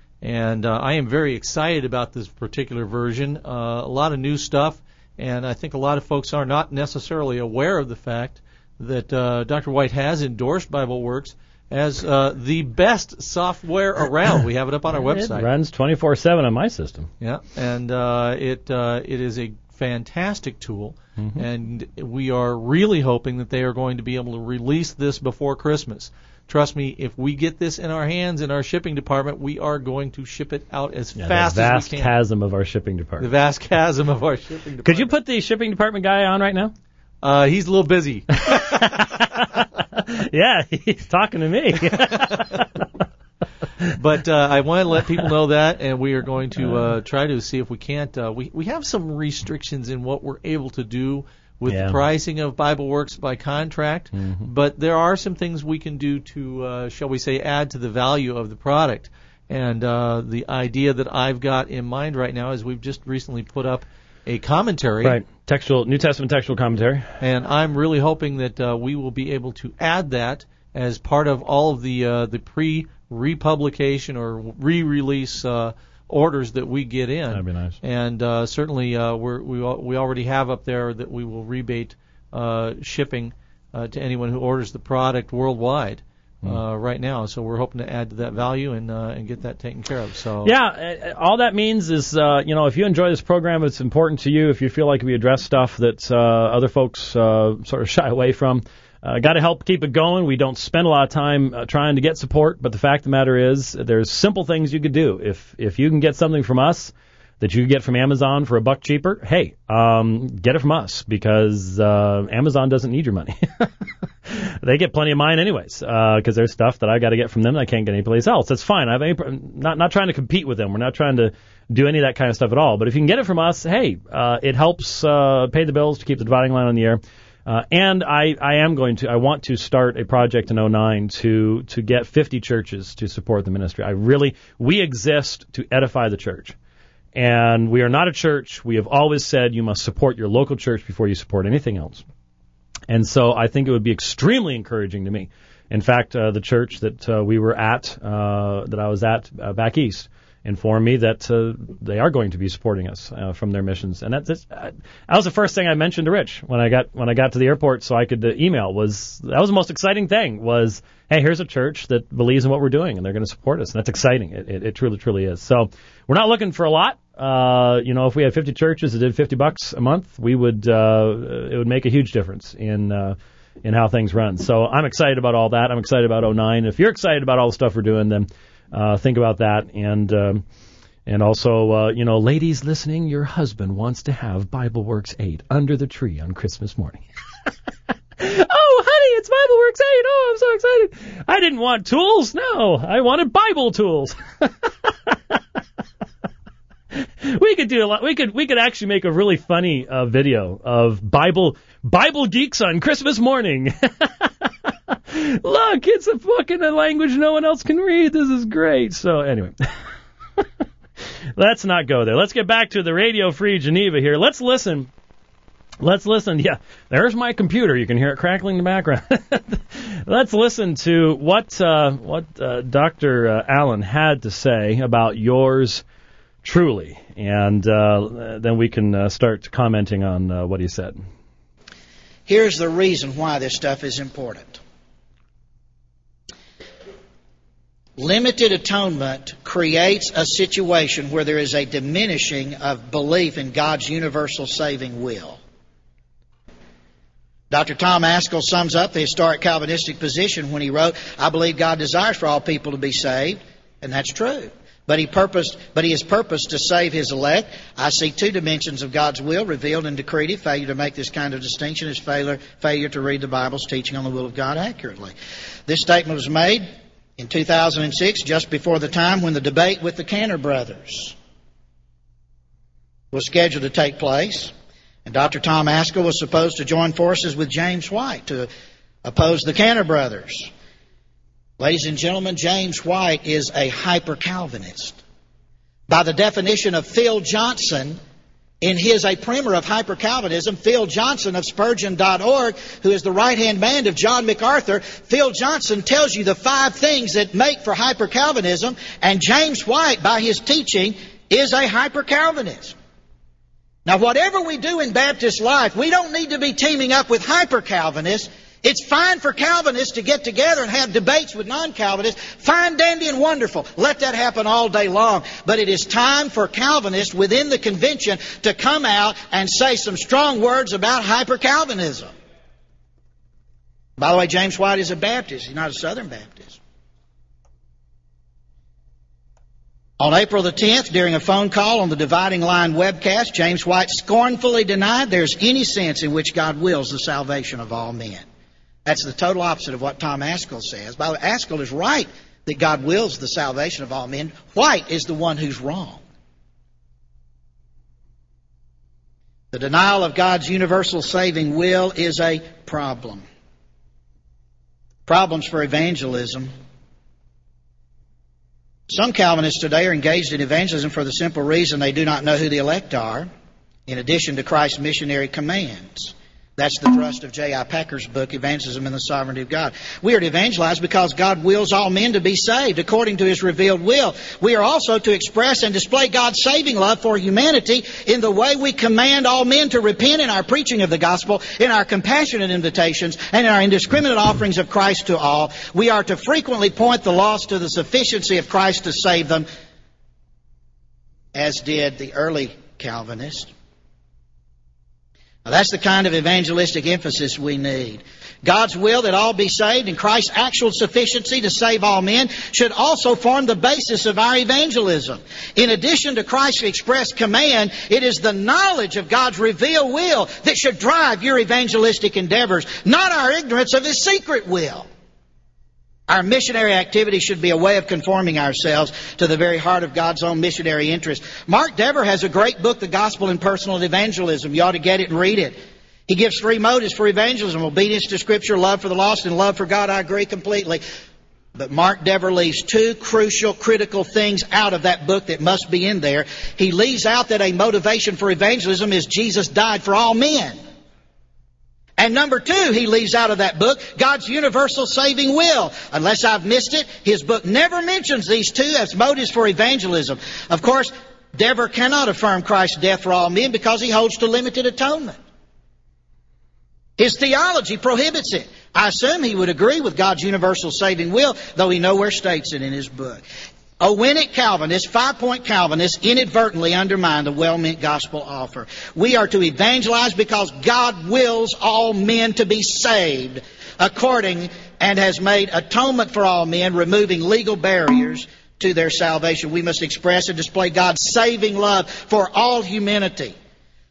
And uh, I am very excited about this particular version. Uh, a lot of new stuff, and I think a lot of folks are not necessarily aware of the fact that uh, Doctor White has endorsed BibleWorks as uh, the best software around. We have it up on our website. It runs twenty-four seven on my system. Yeah, and uh, it uh, it is a fantastic tool, mm-hmm. and we are really hoping that they are going to be able to release this before Christmas. Trust me, if we get this in our hands in our shipping department, we are going to ship it out as yeah, fast as we can. The vast chasm of our shipping The department. vast chasm of our shipping department. Could you put the shipping department guy on right now? Uh, he's a little busy. Yeah, he's talking to me. But uh, I want to let people know that, and we are going to uh, try to see if we can't. Uh, we we have some restrictions in what we're able to do with yeah. the pricing of BibleWorks by contract, mm-hmm. but there are some things we can do to, uh, shall we say, add to the value of the product. And uh, the idea that I've got in mind right now is we've just recently put up a commentary. Right, textual New Testament textual commentary. And I'm really hoping that uh, we will be able to add that as part of all of the uh, the pre-republication or re-release uh, orders that we get in. That'd be nice. And uh, certainly uh, we're, we we already have up there that we will rebate uh, shipping uh, to anyone who orders the product worldwide. Mm. Uh, right now, so we're hoping to add to that value and uh, and get that taken care of. So yeah, all that means is uh, you know, if you enjoy this program, it's important to you. If you feel like we address stuff that uh, other folks uh, sort of shy away from, uh, got to help keep it going. We don't spend a lot of time uh, trying to get support, but the fact of the matter is, there's simple things you could do. If if you can get something from us that you get from Amazon for a buck cheaper, hey, um, get it from us, because uh, Amazon doesn't need your money. They get plenty of mine anyways, because uh, there's stuff that I got to get from them that I can't get anyplace else. That's fine. I have any, not not trying to compete with them. We're not trying to do any of that kind of stuff at all. But if you can get it from us, hey, uh, it helps uh, pay the bills to keep the Dividing Line on the air. Uh, and I, I am going to, I want to start a project in oh nine to to get fifty churches to support the ministry. I really, we exist to edify the church. And we are not a church. We have always said you must support your local church before you support anything else. And so I think it would be extremely encouraging to me. In fact, uh, the church that uh, we were at, uh, that I was at uh, back east, informed me that uh, they are going to be supporting us uh, from their missions. And that's, uh, that was the first thing I mentioned to Rich when I got when I got to the airport, so I could uh, email. Was that was the most exciting thing? Was, hey, here's a church that believes in what we're doing and they're going to support us. And that's exciting. It, it, it truly, truly is. So we're not looking for a lot. Uh, you know, if we had fifty churches that did fifty bucks a month, we would uh, it would make a huge difference in uh, in how things run. So I'm excited about all that. I'm excited about oh nine. If you're excited about all the stuff we're doing, then uh, think about that. And um, and also, uh, you know, ladies listening, your husband wants to have BibleWorks eight under the tree on Christmas morning. Oh, honey, it's we're excited. Oh, I'm so excited. I didn't want tools. No, I wanted Bible tools. We could do a lot. We could we could actually make a really funny uh, video of Bible Bible geeks on Christmas morning. Look, it's a book in a language no one else can read. This is great. So anyway, let's not go there. Let's get back to the Radio Free Geneva here. Let's listen. Let's listen. Yeah, there's my computer. You can hear it crackling in the background. Let's listen to what uh, what uh, Doctor Uh, Allen had to say about yours truly, and uh, then we can uh, start commenting on uh, what he said. Here's the reason why this stuff is important. Limited atonement creates a situation where there is a diminishing of belief in God's universal saving will. Doctor Tom Ascol sums up the historic Calvinistic position when he wrote, I believe God desires for all people to be saved, and that's true. But he purposed, but he has purposed to save his elect. I see two dimensions of God's will revealed and decreed. Failure to make this kind of distinction is failure, failure to read the Bible's teaching on the will of God accurately. This statement was made in two thousand six, just before the time when the debate with the Cantor brothers was scheduled to take place. And Doctor Tom Ascol was supposed to join forces with James White to oppose the Cantor brothers. Ladies and gentlemen, James White is a hyper-Calvinist. By the definition of Phil Johnson, in his A Primer of Hyper-Calvinism, Phil Johnson of Spurgeon dot org, who is the right-hand man of John MacArthur, Phil Johnson tells you the five things that make for hyper-Calvinism, and James White, by his teaching, is a hyper-Calvinist. Now, whatever we do in Baptist life, we don't need to be teaming up with hyper-Calvinists. It's fine for Calvinists to get together and have debates with non-Calvinists. Fine, dandy, and wonderful. Let that happen all day long. But it is time for Calvinists within the convention to come out and say some strong words about hyper-Calvinism. By the way, James White is a Baptist. He's not a Southern Baptist. On April the tenth, during a phone call on the Dividing Line webcast, James White scornfully denied there's any sense in which God wills the salvation of all men. That's the total opposite of what Tom Ascol says. By the way, Ascol is right that God wills the salvation of all men. White is the one who's wrong. The denial of God's universal saving will is a problem. Problems for evangelism. Some Calvinists today are engaged in evangelism for the simple reason they do not know who the elect are, in addition to Christ's missionary commands. That's the thrust of J I Packer's book, Evangelism and the Sovereignty of God. We are to evangelize because God wills all men to be saved according to His revealed will. We are also to express and display God's saving love for humanity in the way we command all men to repent in our preaching of the gospel, in our compassionate invitations, and in our indiscriminate offerings of Christ to all. We are to frequently point the lost to the sufficiency of Christ to save them, as did the early Calvinists. Now, that's the kind of evangelistic emphasis we need. God's will that all be saved and Christ's actual sufficiency to save all men should also form the basis of our evangelism. In addition to Christ's express command, it is the knowledge of God's revealed will that should drive your evangelistic endeavors, not our ignorance of His secret will. Our missionary activity should be a way of conforming ourselves to the very heart of God's own missionary interest. Mark Dever has a great book, The Gospel and Personal Evangelism. You ought to get it and read it. He gives three motives for evangelism: obedience to Scripture, love for the lost, and love for God. I agree completely. But Mark Dever leaves two crucial, critical things out of that book that must be in there. He leaves out that a motivation for evangelism is Jesus died for all men. And number two, he leaves out of that book God's universal saving will. Unless I've missed it, his book never mentions these two as motives for evangelism. Of course, Dever cannot affirm Christ's death for all men because he holds to limited atonement. His theology prohibits it. I assume he would agree with God's universal saving will, though he nowhere states it in his book. Owenic Calvinists, five-point Calvinists, inadvertently undermine the well-meant gospel offer. We are to evangelize because God wills all men to be saved according and has made atonement for all men, removing legal barriers to their salvation. We must express and display God's saving love for all humanity.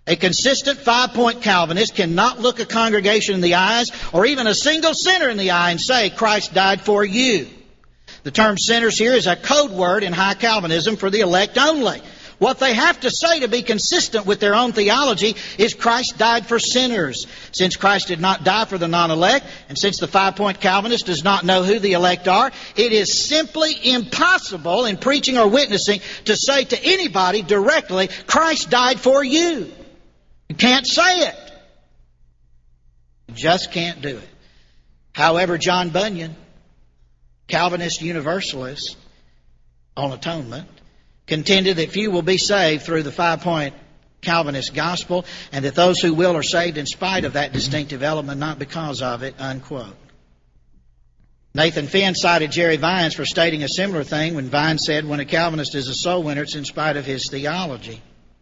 A consistent five-point Calvinist cannot look a congregation in the eyes or even a single sinner in the eye and say, Christ died for you. The term sinners here is a code word in high Calvinism for the elect only. What they have to say to be consistent with their own theology is Christ died for sinners. Since Christ did not die for the non-elect, and since the five-point Calvinist does not know who the elect are, it is simply impossible in preaching or witnessing to say to anybody directly, Christ died for you. You can't say it. You just can't do it. However, John Bunyan, Calvinist Universalist on atonement, contended that few will be saved through the five-point Calvinist gospel, and that those who will are saved in spite of that distinctive element, not because of it, unquote. Nathan Finn cited Jerry Vines for stating a similar thing when Vines said, when a Calvinist is a soul winner, it's in spite of his theology.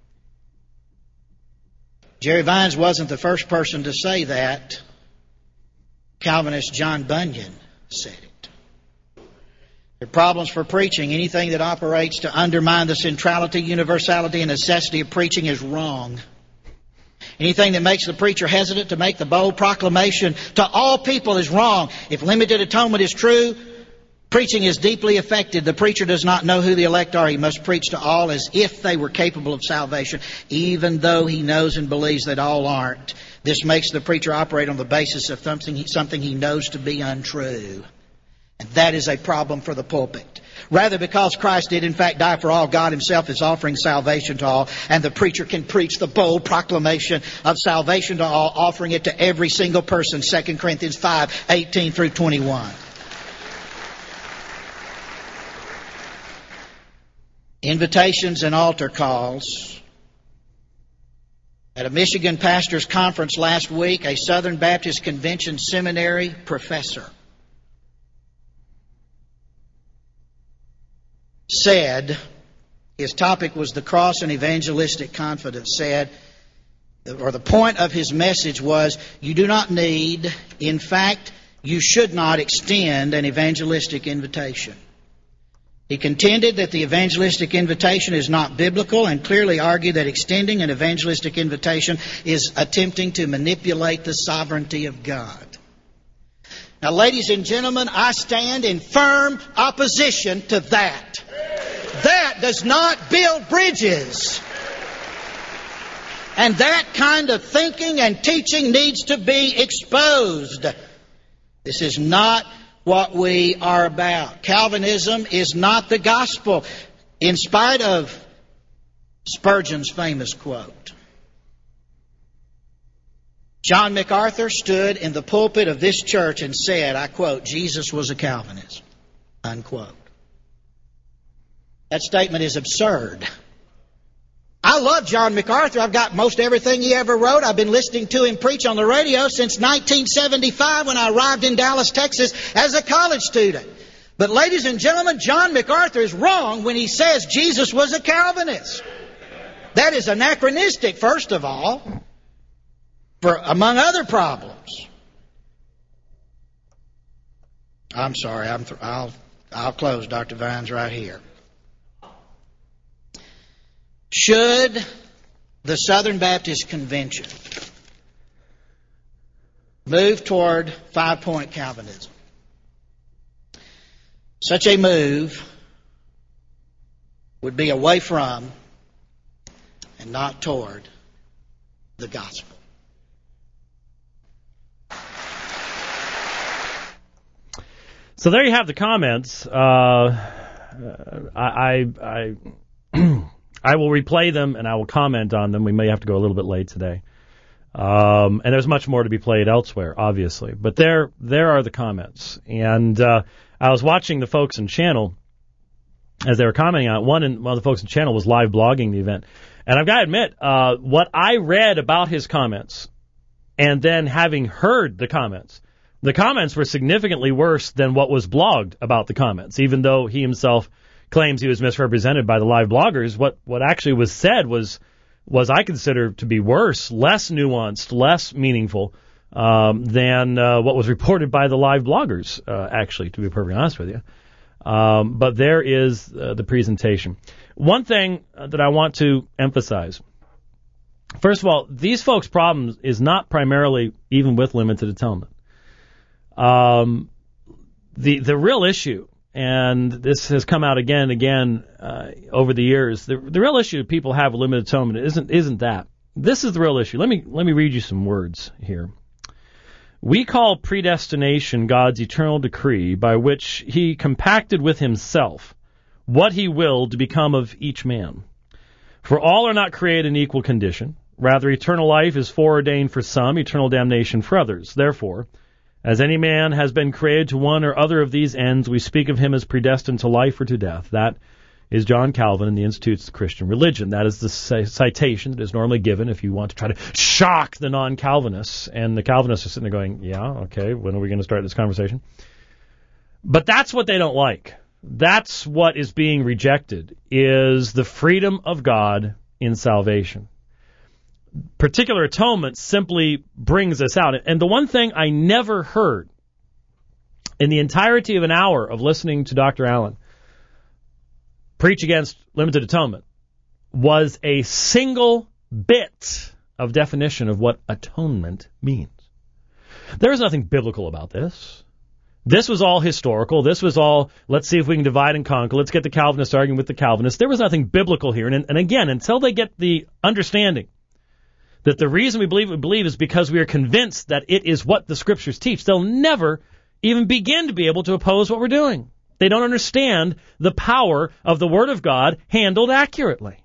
Jerry Vines wasn't the first person to say that. Calvinist John Bunyan said it. There are problems for preaching. Anything that operates to undermine the centrality, universality, and necessity of preaching is wrong. Anything that makes the preacher hesitant to make the bold proclamation to all people is wrong. If limited atonement is true, preaching is deeply affected. The preacher does not know who the elect are. He must preach to all as if they were capable of salvation, even though he knows and believes that all aren't. This makes the preacher operate on the basis of something, something he knows to be untrue. And that is a problem for the pulpit. Rather, because Christ did in fact die for all, God Himself is offering salvation to all, and the preacher can preach the bold proclamation of salvation to all, offering it to every single person. Second Corinthians five, eighteen through twenty-one. Invitations and altar calls. At a Michigan pastors' conference last week, a Southern Baptist Convention seminary professor said, his topic was the cross and evangelistic confidence, said, or the point of his message was, you do not need, in fact, you should not extend an evangelistic invitation. He contended that the evangelistic invitation is not biblical and clearly argued that extending an evangelistic invitation is attempting to manipulate the sovereignty of God. Now, ladies and gentlemen, I stand in firm opposition to that. That does not build bridges. And that kind of thinking and teaching needs to be exposed. This is not what we are about. Calvinism is not the gospel, in spite of Spurgeon's famous quote. John MacArthur stood in the pulpit of this church and said, I quote, Jesus was a Calvinist, unquote. That statement is absurd. I love John MacArthur. I've got most everything he ever wrote. I've been listening to him preach on the radio since nineteen seventy-five when I arrived in Dallas, Texas as a college student. But ladies and gentlemen, John MacArthur is wrong when he says Jesus was a Calvinist. That is anachronistic, first of all, for among other problems. I'm sorry. I'm th- I'll I'll close, Doctor Vines, right here. Should the Southern Baptist Convention move toward five-point Calvinism, such a move would be away from and not toward the gospel. So there you have the comments. Uh, I, I, I, I will replay them and I will comment on them. We may have to go a little bit late today. Um, and there's much more to be played elsewhere, obviously. But there, there are the comments. And uh, I was watching the folks in channel as they were commenting on it. One, in, one of the folks in channel was live blogging the event. And I've got to admit, uh, what I read about his comments and then having heard the comments, the comments were significantly worse than what was blogged about the comments, even though he himself claims he was misrepresented by the live bloggers. What what actually was said was, was I consider to be worse, less nuanced, less meaningful um, than uh, what was reported by the live bloggers, uh, actually, to be perfectly honest with you. Um, but there is uh, the presentation. One thing that I want to emphasize First of all, these folks' problem is not primarily even with limited atonement. Um, the the real issue, and this has come out again and again uh, over the years, the, the real issue people have with limited atonement isn't isn't that. This is the real issue. Let me let me read you some words here. We call predestination God's eternal decree by which he compacted with himself what he willed to become of each man. For all are not created in equal condition. Rather, eternal life is foreordained for some, eternal damnation for others. Therefore, as any man has been created to one or other of these ends, we speak of him as predestined to life or to death. That is John Calvin in the Institutes of Christian Religion. That is the citation that is normally given if you want to try to shock the non-Calvinists. And the Calvinists are sitting there going, yeah, okay, when are we going to start this conversation? But that's what they don't like. That's what is being rejected, is the freedom of God in salvation. Particular atonement simply brings us out. And the one thing I never heard in the entirety of an hour of listening to Doctor Allen preach against limited atonement was a single bit of definition of what atonement means. There is nothing biblical about this. This was all historical. This was all, let's see if we can divide and conquer. Let's get the Calvinists arguing with the Calvinists. There was nothing biblical here. And, and again, until they get the understanding that the reason we believe what we believe is because we are convinced that it is what the Scriptures teach, they'll never even begin to be able to oppose what we're doing. They don't understand the power of the Word of God handled accurately.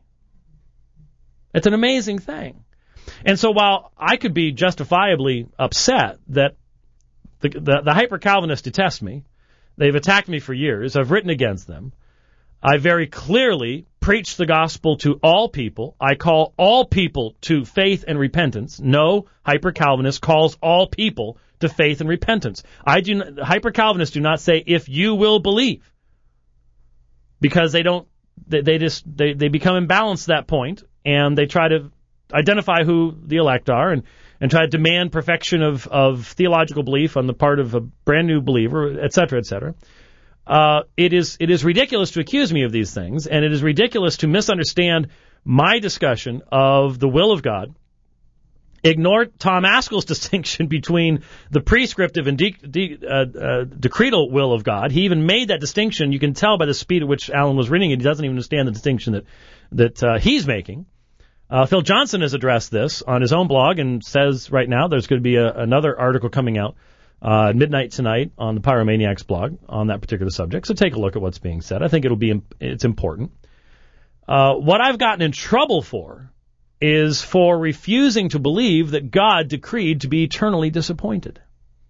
It's an amazing thing. And so while I could be justifiably upset that the, the, the hyper-Calvinists detest me, they've attacked me for years, I've written against them, I very clearly preach the gospel to all people. I call all people to faith and repentance. No hyper-Calvinist calls all people to faith and repentance. I do not, hyper-Calvinists do not say, if you will believe, because they don't, they, they just, they, they become imbalanced at that point, and they try to identify who the elect are and, and try to demand perfection of, of theological belief on the part of a brand new believer, et cetera, et cetera. Uh, it is, it is ridiculous to accuse me of these things, and it is ridiculous to misunderstand my discussion of the will of God, ignore Tom Askel's distinction between the prescriptive and de- de- uh, uh, decretal will of God. He even made that distinction. You can tell by the speed at which Alan was reading it. He doesn't even understand the distinction that, that uh, he's making. Uh, Phil Johnson has addressed this on his own blog and says right now there's going to be a, another article coming out uh, at midnight tonight on the Pyromaniacs blog on that particular subject. So take a look at what's being said. I think it'll be it's important. Uh, what I've gotten in trouble for is for refusing to believe that God decreed to be eternally disappointed.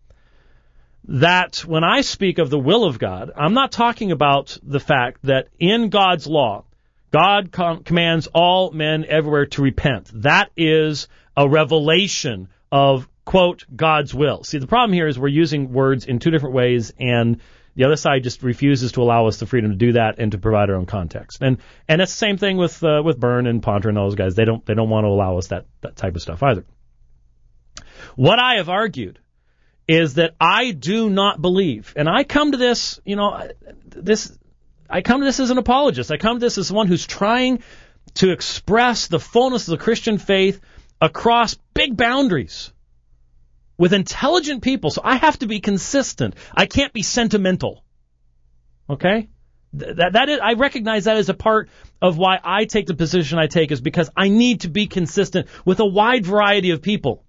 That when I speak of the will of God, I'm not talking about the fact that in God's law, God com- commands all men everywhere to repent. That is a revelation of, quote, God's will. See, the problem here is we're using words in two different ways, and the other side just refuses to allow us the freedom to do that and to provide our own context. And and it's the same thing with uh, with Byrne and Ponter and those guys. They don't they don't want to allow us that, that type of stuff either. What I have argued is that I do not believe, and I come to this, you know, this I come to this as an apologist. I come to this as someone who's trying to express the fullness of the Christian faith across big boundaries with intelligent people. So I have to be consistent. I can't be sentimental. Okay? That, that is, I recognize that as a part of why I take the position I take, is because I need to be consistent with a wide variety of people.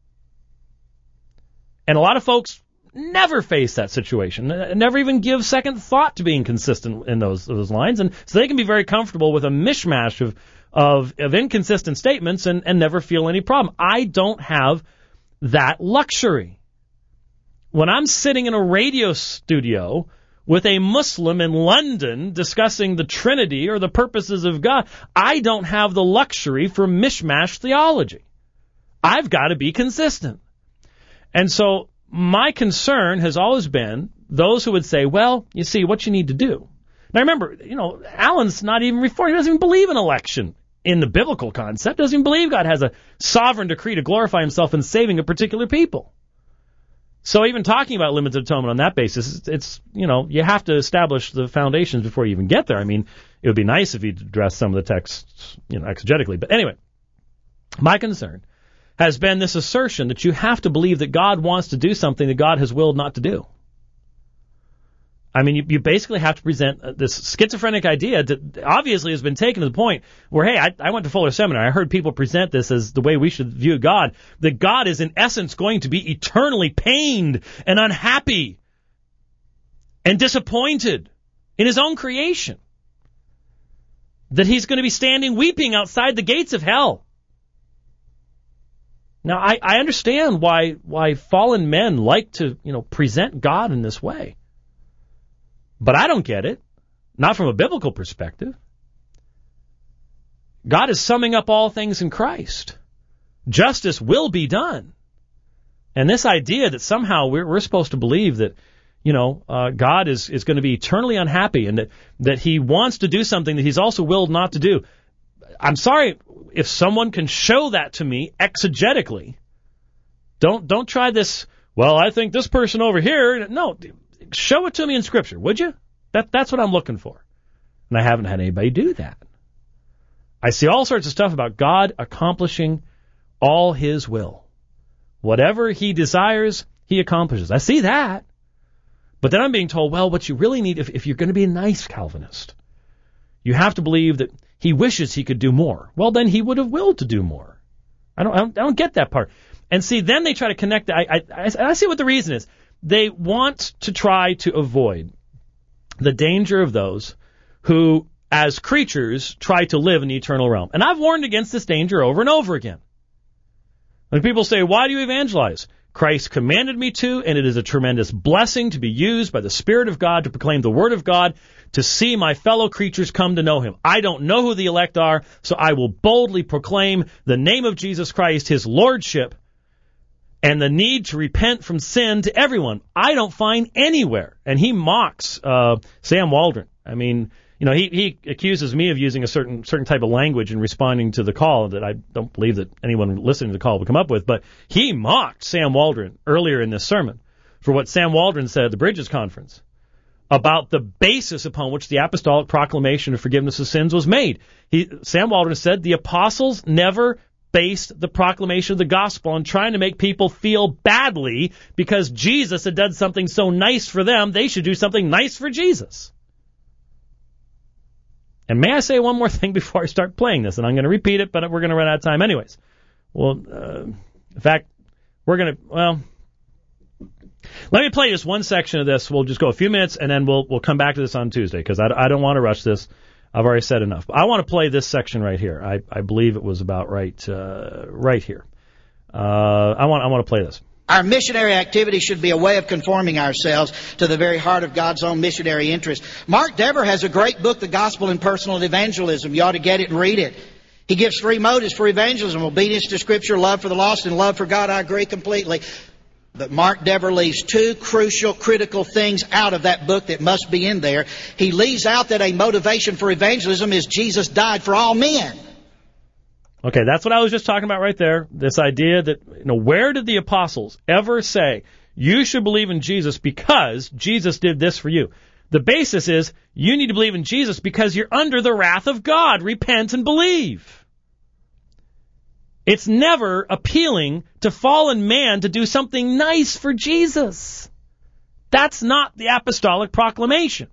And a lot of folks never face that situation, never even give second thought to being consistent in those those lines, and so they can be very comfortable with a mishmash of of, of inconsistent statements and, and never feel any problem. I don't have that luxury. When I'm sitting in a radio studio with a Muslim in London discussing the Trinity or the purposes of God, I don't have the luxury for mishmash theology. I've got to be consistent. And so my concern has always been those who would say, well, you see, what you need to do. Now remember, you know, Alan's not even Reformed. He doesn't even believe in election in the biblical concept. Doesn't even believe God has a sovereign decree to glorify himself in saving a particular people. So even talking about limited atonement on that basis, it's, it's, you know, you have to establish the foundations before you even get there. I mean, it would be nice if you'd address some of the texts, you know, exegetically. But anyway, My concern has been this assertion that you have to believe that God wants to do something that God has willed not to do. I mean, you, you basically have to present this schizophrenic idea that obviously has been taken to the point where, hey, I, I went to Fuller Seminary. I heard people present this as the way we should view God, that God is in essence going to be eternally pained and unhappy and disappointed in his own creation. That he's going to be standing weeping outside the gates of hell. Now, I, I understand why why fallen men like to, you know, present God in this way. But I don't get it. Not from a biblical perspective. God is summing up all things in Christ. Justice will be done. And this idea that somehow we're, we're supposed to believe that, you know, uh, God is, is going to be eternally unhappy and that, that he wants to do something that he's also willed not to do. I'm sorry, if someone can show that to me exegetically, don't don't try this, well, I think this person over here. No, show it to me in Scripture, would you? That That's what I'm looking for. And I haven't had anybody do that. I see all sorts of stuff about God accomplishing all his will. Whatever he desires, he accomplishes. I see that. But then I'm being told, well, what you really need, if, if you're going to be a nice Calvinist, you have to believe that he wishes he could do more. Well, then he would have willed to do more. I don't, I don't, I don't get that part. And see, then they try to connect. I, I, I see what the reason is. They want to try to avoid the danger of those who, as creatures, try to live in the eternal realm. And I've warned against this danger over and over again. When people say, why do you evangelize? Christ commanded me to, and it is a tremendous blessing to be used by the Spirit of God to proclaim the Word of God, to see my fellow creatures come to know him. I don't know who the elect are, so I will boldly proclaim the name of Jesus Christ, his lordship, and the need to repent from sin to everyone. I don't find anywhere. And he mocks uh, Sam Waldron. I mean, you know, he, he accuses me of using a certain certain type of language in responding to the call that I don't believe that anyone listening to the call would come up with. But he mocked Sam Waldron earlier in this sermon for what Sam Waldron said at the Bridges Conference about the basis upon which the apostolic proclamation of forgiveness of sins was made. He, Sam Waldron said the apostles never based the proclamation of the gospel on trying to make people feel badly because Jesus had done something so nice for them, they should do something nice for Jesus. And may I say one more thing before I start playing this? And I'm going to repeat it, but we're going to run out of time anyways. Well, uh, in fact, we're going to, well, let me play just one section of this. We'll just go a few minutes, and then we'll we'll come back to this on Tuesday, because I, I don't want to rush this. I've already said enough. I want to play this section right here. I, I believe it was about right uh, right here. Uh, I want I want to play this. Our missionary activity should be a way of conforming ourselves to the very heart of God's own missionary interest. Mark Dever has a great book, The Gospel and Personal Evangelism. You ought to get it and read it. He gives three motives for evangelism: obedience to Scripture, love for the lost, and love for God. I agree completely. But Mark Dever leaves two crucial, critical things out of that book that must be in there. He leaves out that a motivation for evangelism is Jesus died for all men. Okay, that's what I was just talking about right there. This idea that, you know, where did the apostles ever say, you should believe in Jesus because Jesus did this for you? The basis is, you need to believe in Jesus because you're under the wrath of God. Repent and believe. It's never appealing to fallen man to do something nice for Jesus. That's not the apostolic proclamation.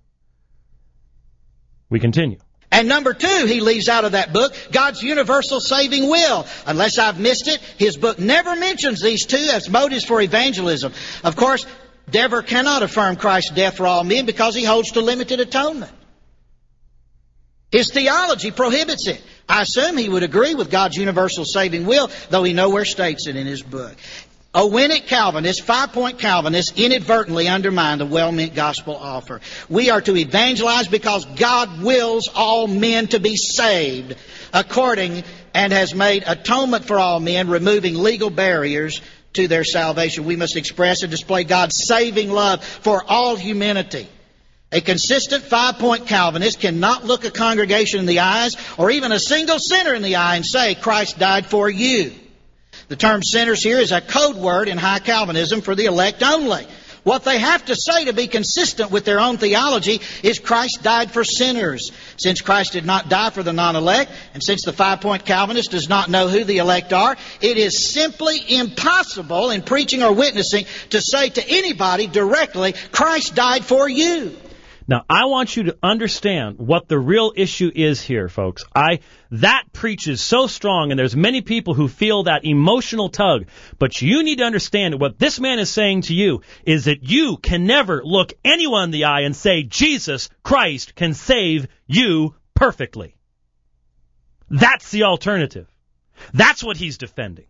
We continue. And number two, he leaves out of that book God's universal saving will. Unless I've missed it, his book never mentions these two as motives for evangelism. Of course, Dever cannot affirm Christ's death for all men because he holds to limited atonement. His theology prohibits it. I assume he would agree with God's universal saving will, though he nowhere states it in his book. Owenic Calvinists, five-point Calvinists, inadvertently undermine the well-meant gospel offer. We are to evangelize because God wills all men to be saved, according and has made atonement for all men, removing legal barriers to their salvation. We must express and display God's saving love for all humanity. A consistent five-point Calvinist cannot look a congregation in the eyes or even a single sinner in the eye and say, Christ died for you. The term sinners here is a code word in high Calvinism for the elect only. What they have to say to be consistent with their own theology is Christ died for sinners. Since Christ did not die for the non-elect, and since the five-point Calvinist does not know who the elect are, it is simply impossible in preaching or witnessing to say to anybody directly, Christ died for you. Now, I want you to understand what the real issue is here, folks. I that preaches so strong, and there's many people who feel that emotional tug. But you need to understand that what this man is saying to you is that you can never look anyone in the eye and say, Jesus Christ can save you perfectly. That's the alternative. That's what he's defending.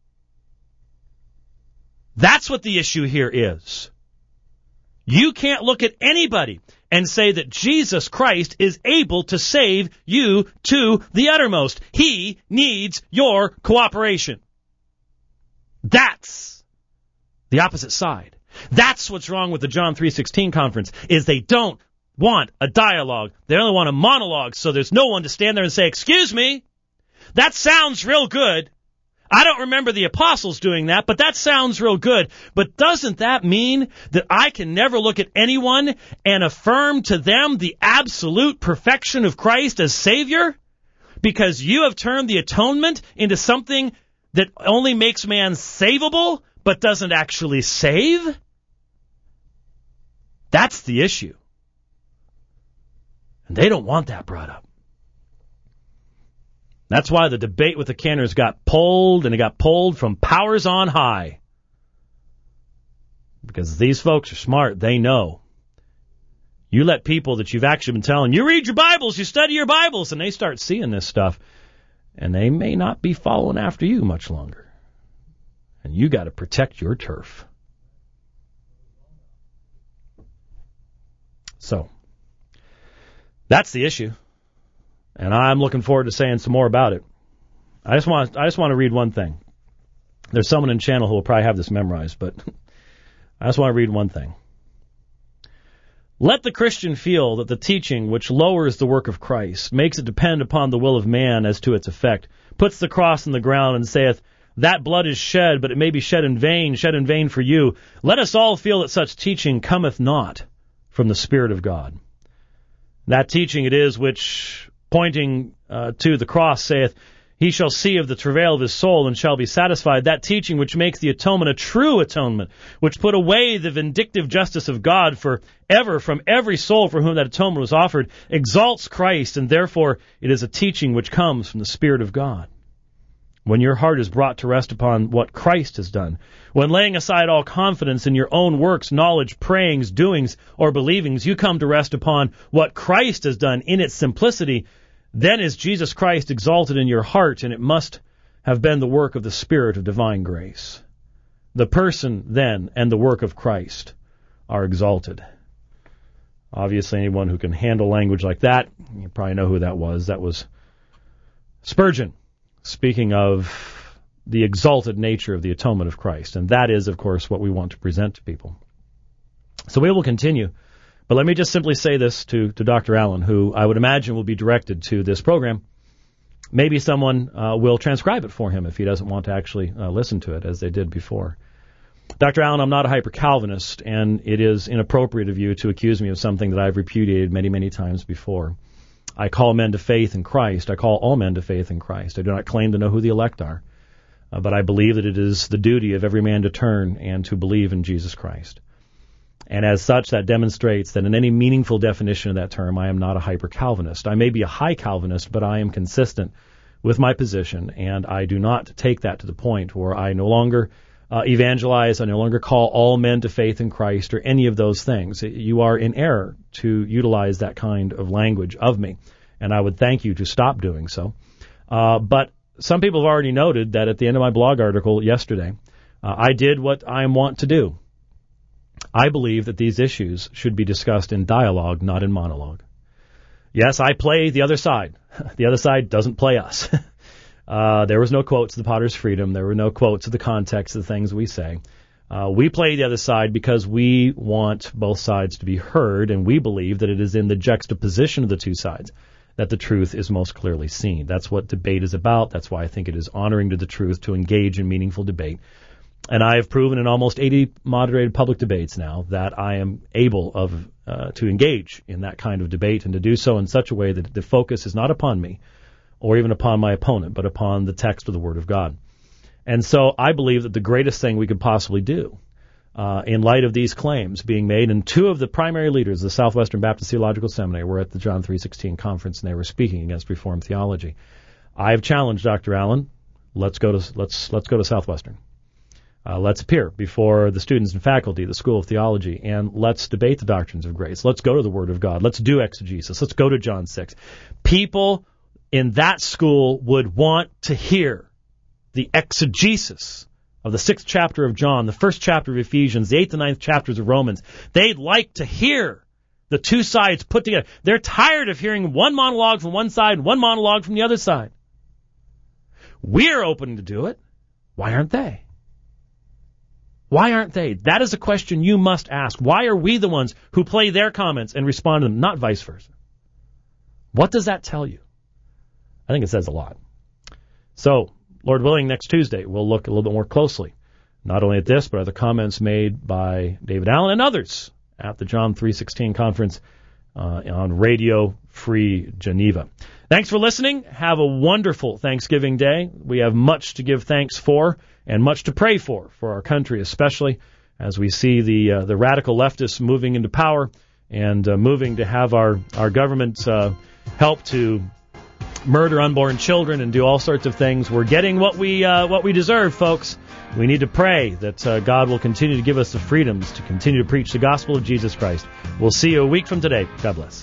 That's what the issue here is. You can't look at anybody and say that Jesus Christ is able to save you to the uttermost. He needs your cooperation. That's the opposite side. That's what's wrong with the John three sixteen conference, is they don't want a dialogue. They only want a monologue, so there's no one to stand there and say, excuse me, that sounds real good. I don't remember the apostles doing that, but that sounds real good. But doesn't that mean that I can never look at anyone and affirm to them the absolute perfection of Christ as Savior? Because you have turned the atonement into something that only makes man savable, but doesn't actually save? That's the issue. And they don't want that brought up. That's why the debate with the Canners got pulled, and it got pulled from powers on high. Because these folks are smart. They know. You let people that you've actually been telling, you read your Bibles, you study your Bibles, and they start seeing this stuff, and they may not be following after you much longer. And you got to protect your turf. So, that's the issue. And I'm looking forward to saying some more about it. I just want I just want to read one thing. There's someone in the channel who will probably have this memorized, but I just want to read one thing. Let the Christian feel that the teaching which lowers the work of Christ, makes it depend upon the will of man as to its effect, puts the cross in the ground and saith, that blood is shed, but it may be shed in vain, shed in vain for you. Let us all feel that such teaching cometh not from the Spirit of God. That teaching it is which, pointing uh, to the cross, saith, he shall see of the travail of his soul and shall be satisfied. That teaching which makes the atonement a true atonement, which put away the vindictive justice of God for ever from every soul for whom that atonement was offered, exalts Christ, and therefore it is a teaching which comes from the Spirit of God. When your heart is brought to rest upon what Christ has done, when laying aside all confidence in your own works, knowledge, prayings, doings, or believings, you come to rest upon what Christ has done in its simplicity, then is Jesus Christ exalted in your heart, and it must have been the work of the Spirit of divine grace. The person, then, and the work of Christ are exalted. Obviously, anyone who can handle language like that, you probably know who that was. That was Spurgeon, speaking of the exalted nature of the atonement of Christ. And that is, of course, what we want to present to people. So we will continue. But let me just simply say this to, to Doctor Allen, who I would imagine will be directed to this program. Maybe someone uh, will transcribe it for him if he doesn't want to actually uh, listen to it, as they did before. Doctor Allen, I'm not a hyper-Calvinist, and it is inappropriate of you to accuse me of something that I've repudiated many, many times before. I call men to faith in Christ. I call all men to faith in Christ. I do not claim to know who the elect are, uh, but I believe that it is the duty of every man to turn and to believe in Jesus Christ. And as such, that demonstrates that in any meaningful definition of that term, I am not a hyper-Calvinist. I may be a high Calvinist, but I am consistent with my position, and I do not take that to the point where I no longer uh, evangelize, I no longer call all men to faith in Christ, or any of those things. You are in error to utilize that kind of language of me, and I would thank you to stop doing so. Uh, but some people have already noted that at the end of my blog article yesterday, uh, I did what I want to do. I believe that these issues should be discussed in dialogue, not in monologue. Yes, I play the other side. The other side doesn't play us. uh, there was no quotes of the Potter's Freedom. There were no quotes of the context of the things we say. Uh, we play the other side because we want both sides to be heard, and we believe that it is in the juxtaposition of the two sides that the truth is most clearly seen. That's what debate is about. That's why I think it is honoring to the truth to engage in meaningful debate. And I have proven in almost eighty moderated public debates now that I am able of uh, to engage in that kind of debate and to do so in such a way that the focus is not upon me or even upon my opponent, but upon the text of the Word of God. And so I believe that the greatest thing we could possibly do uh, in light of these claims being made, and two of the primary leaders of the Southwestern Baptist Theological Seminary were at the John three sixteen conference, and they were speaking against Reformed theology. I have challenged Doctor Allen. Let's go to let's let's go to Southwestern. Uh, let's appear before the students and faculty of the School of Theology, and let's debate the doctrines of grace. Let's go to the Word of God. Let's do exegesis. Let's go to John six. People in that school would want to hear the exegesis of the sixth chapter of John, the first chapter of Ephesians, the eighth and ninth chapters of Romans. They'd like to hear the two sides put together. They're tired of hearing one monologue from one side and one monologue from the other side. We're open to do it. Why aren't they? Why aren't they? That is a question you must ask. Why are we the ones who play their comments and respond to them, not vice versa? What does that tell you? I think it says a lot. So, Lord willing, next Tuesday we'll look a little bit more closely, not only at this, but at the comments made by David Allen and others at the John three sixteen conference uh, on Radio Free Geneva. Thanks for listening. Have a wonderful Thanksgiving Day. We have much to give thanks for and much to pray for, for our country, especially as we see the uh, the radical leftists moving into power and uh, moving to have our, our government uh, help to murder unborn children and do all sorts of things. We're getting what we uh, what we deserve, folks. We need to pray that uh, God will continue to give us the freedoms to continue to preach the gospel of Jesus Christ. We'll see you a week from today. God bless.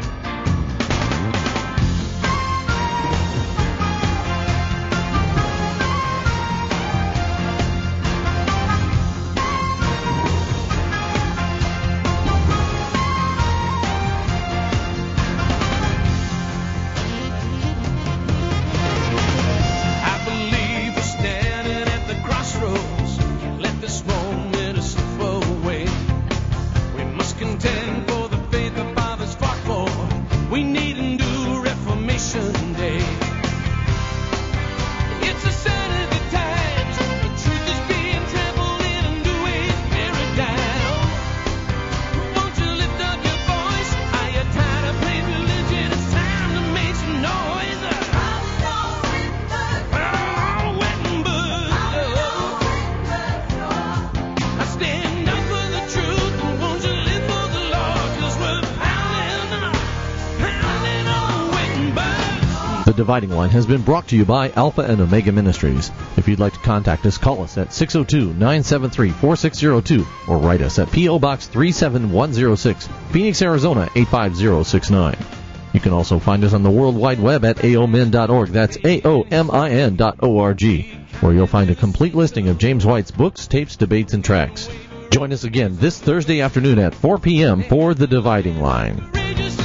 The Dividing Line has been brought to you by Alpha and Omega Ministries. If you'd like to contact us, call us at six oh two, nine seven three, four six zero two or write us at P O. Box three seven one zero six, Phoenix, Arizona eight five zero six nine. You can also find us on the World Wide Web at A O M I N dot org. That's A O M I N dot O R G, where you'll find a complete listing of James White's books, tapes, debates, and tracks. Join us again this Thursday afternoon at four p.m. for The Dividing Line.